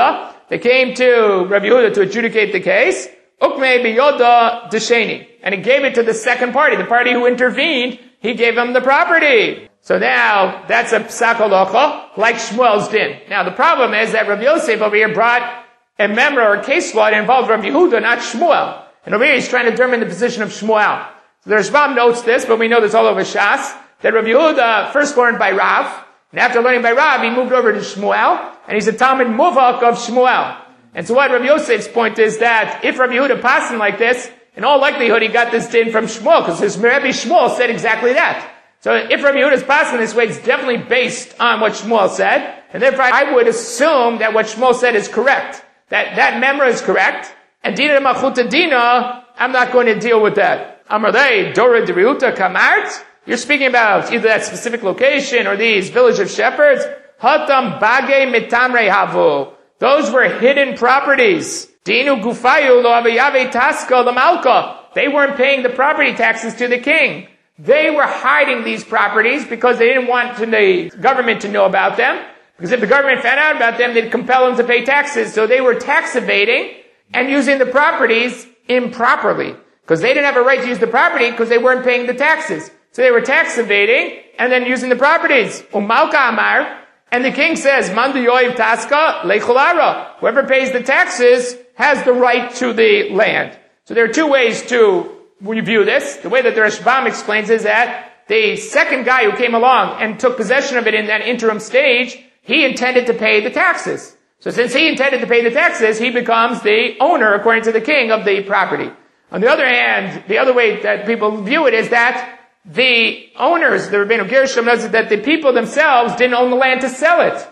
They came to Rabbi Yehuda to adjudicate the case. Ukmei biyoda desheni. And he gave it to the second party, the party who intervened. He gave him the property. So now, that's a psak halacha, like Shmuel's din. Now, the problem is that Rabbi Yosef over here brought a memra or case law that involved Rabbi Yehuda, not Shmuel. And over here, he's trying to determine the position of Shmuel. So the Rashbam notes this, but we know this all over Shas, that Rabbi Yehuda first learned by Rav, and after learning by Rav, he moved over to Shmuel, and he's a Talmud Muvak of Shmuel. And so what Rabbi Yosef's point is that if Rabbi Yehuda passed him like this, in all likelihood, he got this din from Shmuel, because his Rabbi Shmuel said exactly that. So if Rabbi Yehuda is passing this way, it's definitely based on what Shmuel said, and therefore I would assume that what Shmuel said is correct. That that memra is correct, and Dina Machuta Dina, I'm not going to deal with that. Amarei, Dora Deriuta Kamart, you're speaking about either that specific location or these village of shepherds. Hatam Bage Mitamre Havu. Those were hidden properties. Dinu Gufayu Lo Avayave Taska Lamalka. They weren't paying the property taxes to the king. They were hiding these properties because they didn't want the government to know about them. Because if the government found out about them, they'd compel them to pay taxes. So they were tax evading and using the properties improperly. Because they didn't have a right to use the property because they weren't paying the taxes. So they were tax evading and then using the properties. Umalka Amar. And the king says, Mandu Yoiv Taska Lechulara. Whoever pays the taxes has the right to the land. So there are two ways to review this. The way that the Rashbam explains is that the second guy who came along and took possession of it in that interim stage, he intended to pay the taxes. So since he intended to pay the taxes, he becomes the owner, according to the king, of the property. On the other hand, the other way that people view it is that the owners, the Rabbeinu Gershom, knows that the people themselves didn't own the land to sell it.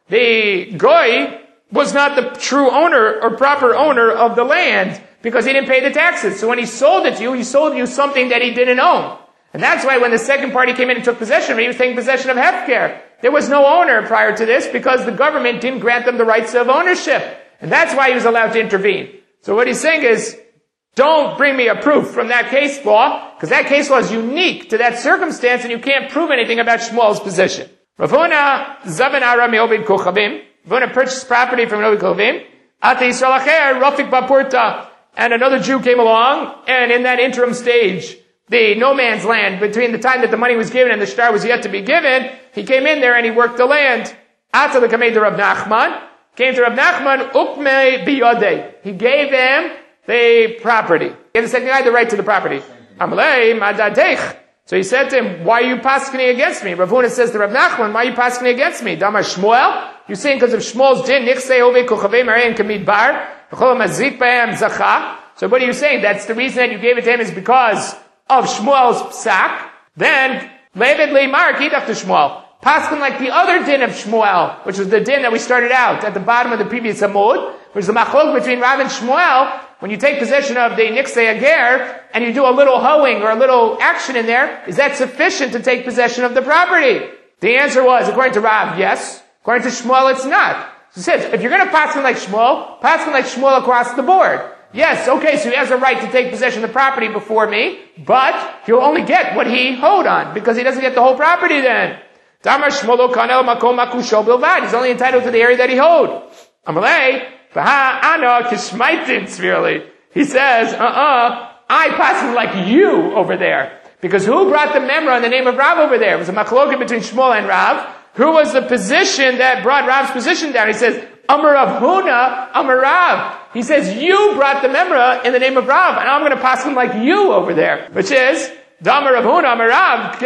The goy was not the true owner or proper owner of the land because he didn't pay the taxes. So when he sold it to you, he sold you something that he didn't own. And that's why when the second party came in and took possession of it, he was taking possession of Hefker. There was no owner prior to this because the government didn't grant them the rights of ownership. And that's why he was allowed to intervene. So what he's saying is, don't bring me a proof from that case law, because that case law is unique to that circumstance and you can't prove anything about Shmuel's position. Rav Huna Zaben Ara me'Obed Kochavim. Rav Huna purchased property from Obed Kochavim. Ate Yisrael Acher, Rafik Bapurta. And another Jew came along, and in that interim stage, the no man's land, between the time that the money was given and the shtar was yet to be given, he came in there and he worked the land. Ata the Kamei to Rav Nachman. Came to Rav Nachman, Ukmei Biyodei. He gave him the property. He gave the second guy the right to the property. Amalei Madadech. So he said to him, why are you pasking against me? Rav Huna says to Rav Nachman, why are you pasking against me? Damar Shmuel? You're saying because of Shmuel's din, Nichsei Ove Kochavei Marein Kamid Bar, V'chol Mazik B'hem Zacha. So what are you saying? That's the reason that you gave it to him is because of Shmuel's psak. Then, Levid Leimar Kidach to Shmuel. Paskin like the other din of Shmuel, which was the din that we started out at the bottom of the previous Amud, which is the machlok between Rav and Shmuel. When you take possession of the Niksei Ager, and you do a little hoeing or a little action in there, is that sufficient to take possession of the property? The answer was, according to Rav, yes. According to Shmuel, it's not. So it says, if you're going to paskin like Shmuel, paskin like Shmuel across the board. Yes, okay, so he has a right to take possession of the property before me, but he'll only get what he hoed on, because he doesn't get the whole property then. Damar Shmuel kanel makom makusho bilvad. He's only entitled to the area that he hoed. Amalei, v'ha ana kishmaitin tzvirli. He says, uh-uh, I pass like you over there. Because who brought the memra in the name of Rav over there? It was a machloket between Shmuel and Rav. Who was the position that brought Rav's position down? He says, Amar Rav Huna, Amar Rav. He says, you brought the memra in the name of Rav, and I'm going to pass him like you over there. Which is, Damar Rav Huna, Amar Rav,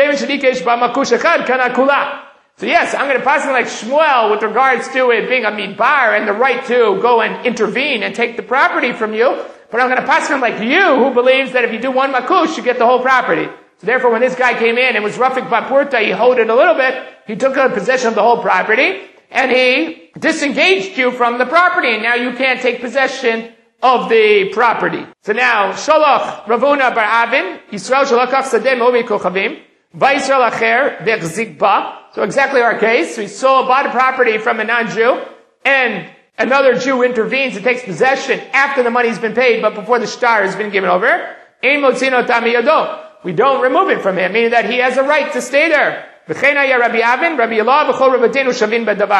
so yes, I'm going to pass him like Shmuel with regards to it being a midbar and the right to go and intervene and take the property from you. But I'm going to pass him like you, who believes that if you do one makush, you get the whole property. So therefore, when this guy came in and was Rafik Bapurta, he hoed it a little bit, he took possession of the whole property, and he disengaged you from the property, and now you can't take possession of the property. So now, Sholach Ravuna Bar Avin, Yisrael Sholachach Sadeh Movi Kochavim, Vayisrael Acher Bechzikba. So exactly our case. We sold, bought a property from a non-Jew, and another Jew intervenes and takes possession after the money's been paid, but before the shtar has been given over. Ein motzino tami yado. We don't remove it from him, meaning that he has a right to stay there.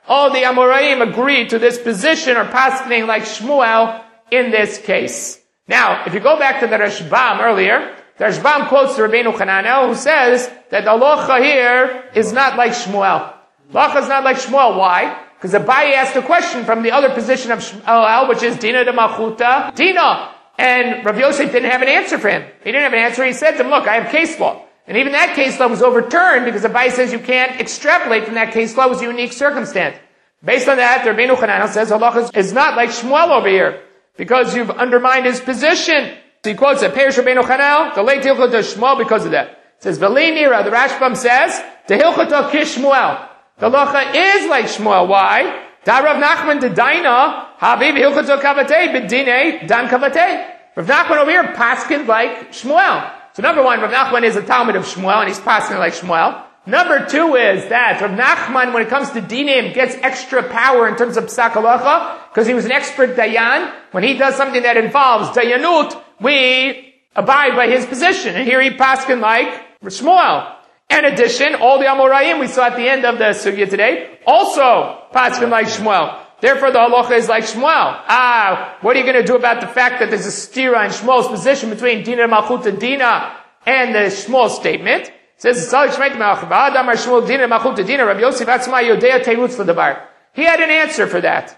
all the Amoraim agree to this position or paskening like Shmuel in this case. Now, if you go back to the Rashbam earlier, the Rashbam quotes the Rabbeinu Hananel, who says that the halacha here is not like Shmuel. Halacha is not like Shmuel. Why? Because Abaye asked a question from the other position of Shmuel, which is Dina de Malchuta Dina. And Rav Yosef didn't have an answer for him. He didn't have an answer. He said to him, look, I have case law. And even that case law was overturned because Abaye says you can't extrapolate from that case law. It was a unique circumstance. Based on that, the Rabbeinu Hananel says halacha is not like Shmuel over here because you've undermined his position. So he quotes it, Perish Rabbeinu Hananel, the late Hilchot of Shmuel because of that. It says, V'li nira, the Rashbam says, the Hilchot of Kish Shmuel. The halacha is like Shmuel. Why? Da Rav Nachman de Daina, Habib Hilchot of Kavatei, B'dinei, Dan Kavatei. Rav Nachman over here paskin like Shmuel. So number one, Rav Nachman is a Talmud of Shmuel, and he's paskin like Shmuel. Number two is that Rav Nachman, when it comes to dinim, gets extra power in terms of psak halacha, because he was an expert dayan. When he does something that involves dayanut, we abide by his position. And here he paskin like Shmuel. In addition, all the Amoraim we saw at the end of the sugya today, also paskin like Shmuel. Therefore, the halacha is like Shmuel. Ah, what are you going to do about the fact that there's a stira in Shmuel's position between Dina Malchuta Dina and the Shmuel statement? It says, he had an answer for that.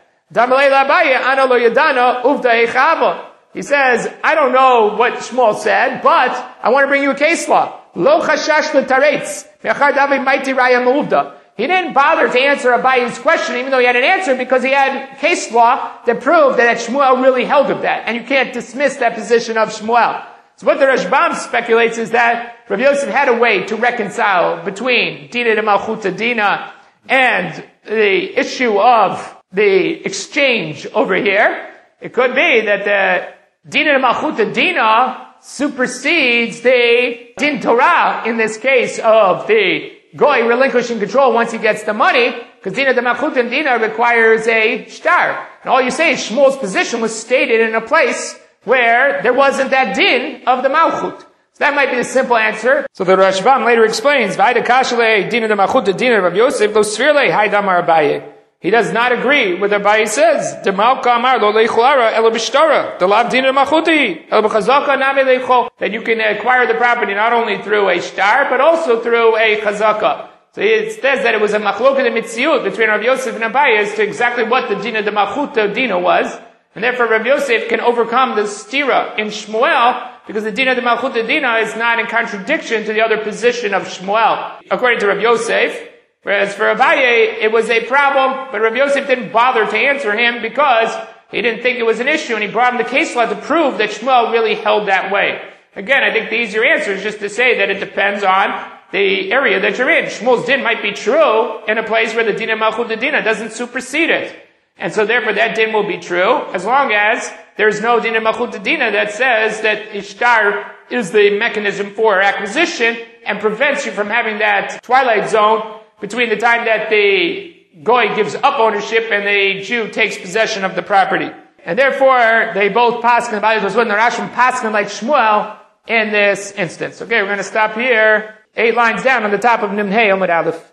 He says, I don't know what Shmuel said, but I want to bring you a case law. He didn't bother to answer Abaye's question, even though he had an answer, because he had case law that proved that Shmuel really held of that. And you can't dismiss that position of Shmuel. So what the Rashbam speculates is that Rav Yosef had a way to reconcile between Dina de Malchuta Dina and the issue of the exchange over here. It could be that the Dina de Malchuta Dina supersedes the Din Torah in this case of the Goy relinquishing control once he gets the money, because Dina de Malchuta and Dina requires a shtar. And all you say is Shmuel's position was stated in a place where there wasn't that din of the Malchut. So that might be the simple answer. So the Rashbam later explains, V'ayda kashale Dina de Malchuta Dina Rav Yosef lo svirle haydamar Abaye. He does not agree with what Abaye says. De Malka amar lo leichulara elo b'shtara. De lav Dina de Malchuti elo b'chazaka nami leichol. That you can acquire the property not only through a shtar, but also through a chazaka. So it says that it was a machloket and mitziut between Rav Yosef and Abaye as to exactly what the Dina de Malchuta Dina was. And therefore Rav Yosef can overcome the stira in Shmuel, because the Dina de Malchuta Dina is not in contradiction to the other position of Shmuel, according to Rav Yosef. Whereas for Abaye, it was a problem, but Rav Yosef didn't bother to answer him because he didn't think it was an issue, and he brought him the case law to prove that Shmuel really held that way. Again, I think the easier answer is just to say that it depends on the area that you're in. Shmuel's din might be true in a place where the Dina Malchuta Dina doesn't supersede it. And so therefore that din will be true, as long as there's no Dina Malchuta Dina that says that Ishtar is the mechanism for acquisition and prevents you from having that twilight zone between the time that the Goy gives up ownership and the Jew takes possession of the property. And therefore, they both paskin, the was when the Rashbam paskin like Shmuel in this instance. Okay, we're going to stop here. Eight lines down on the top of Nimhei Amud Aleph.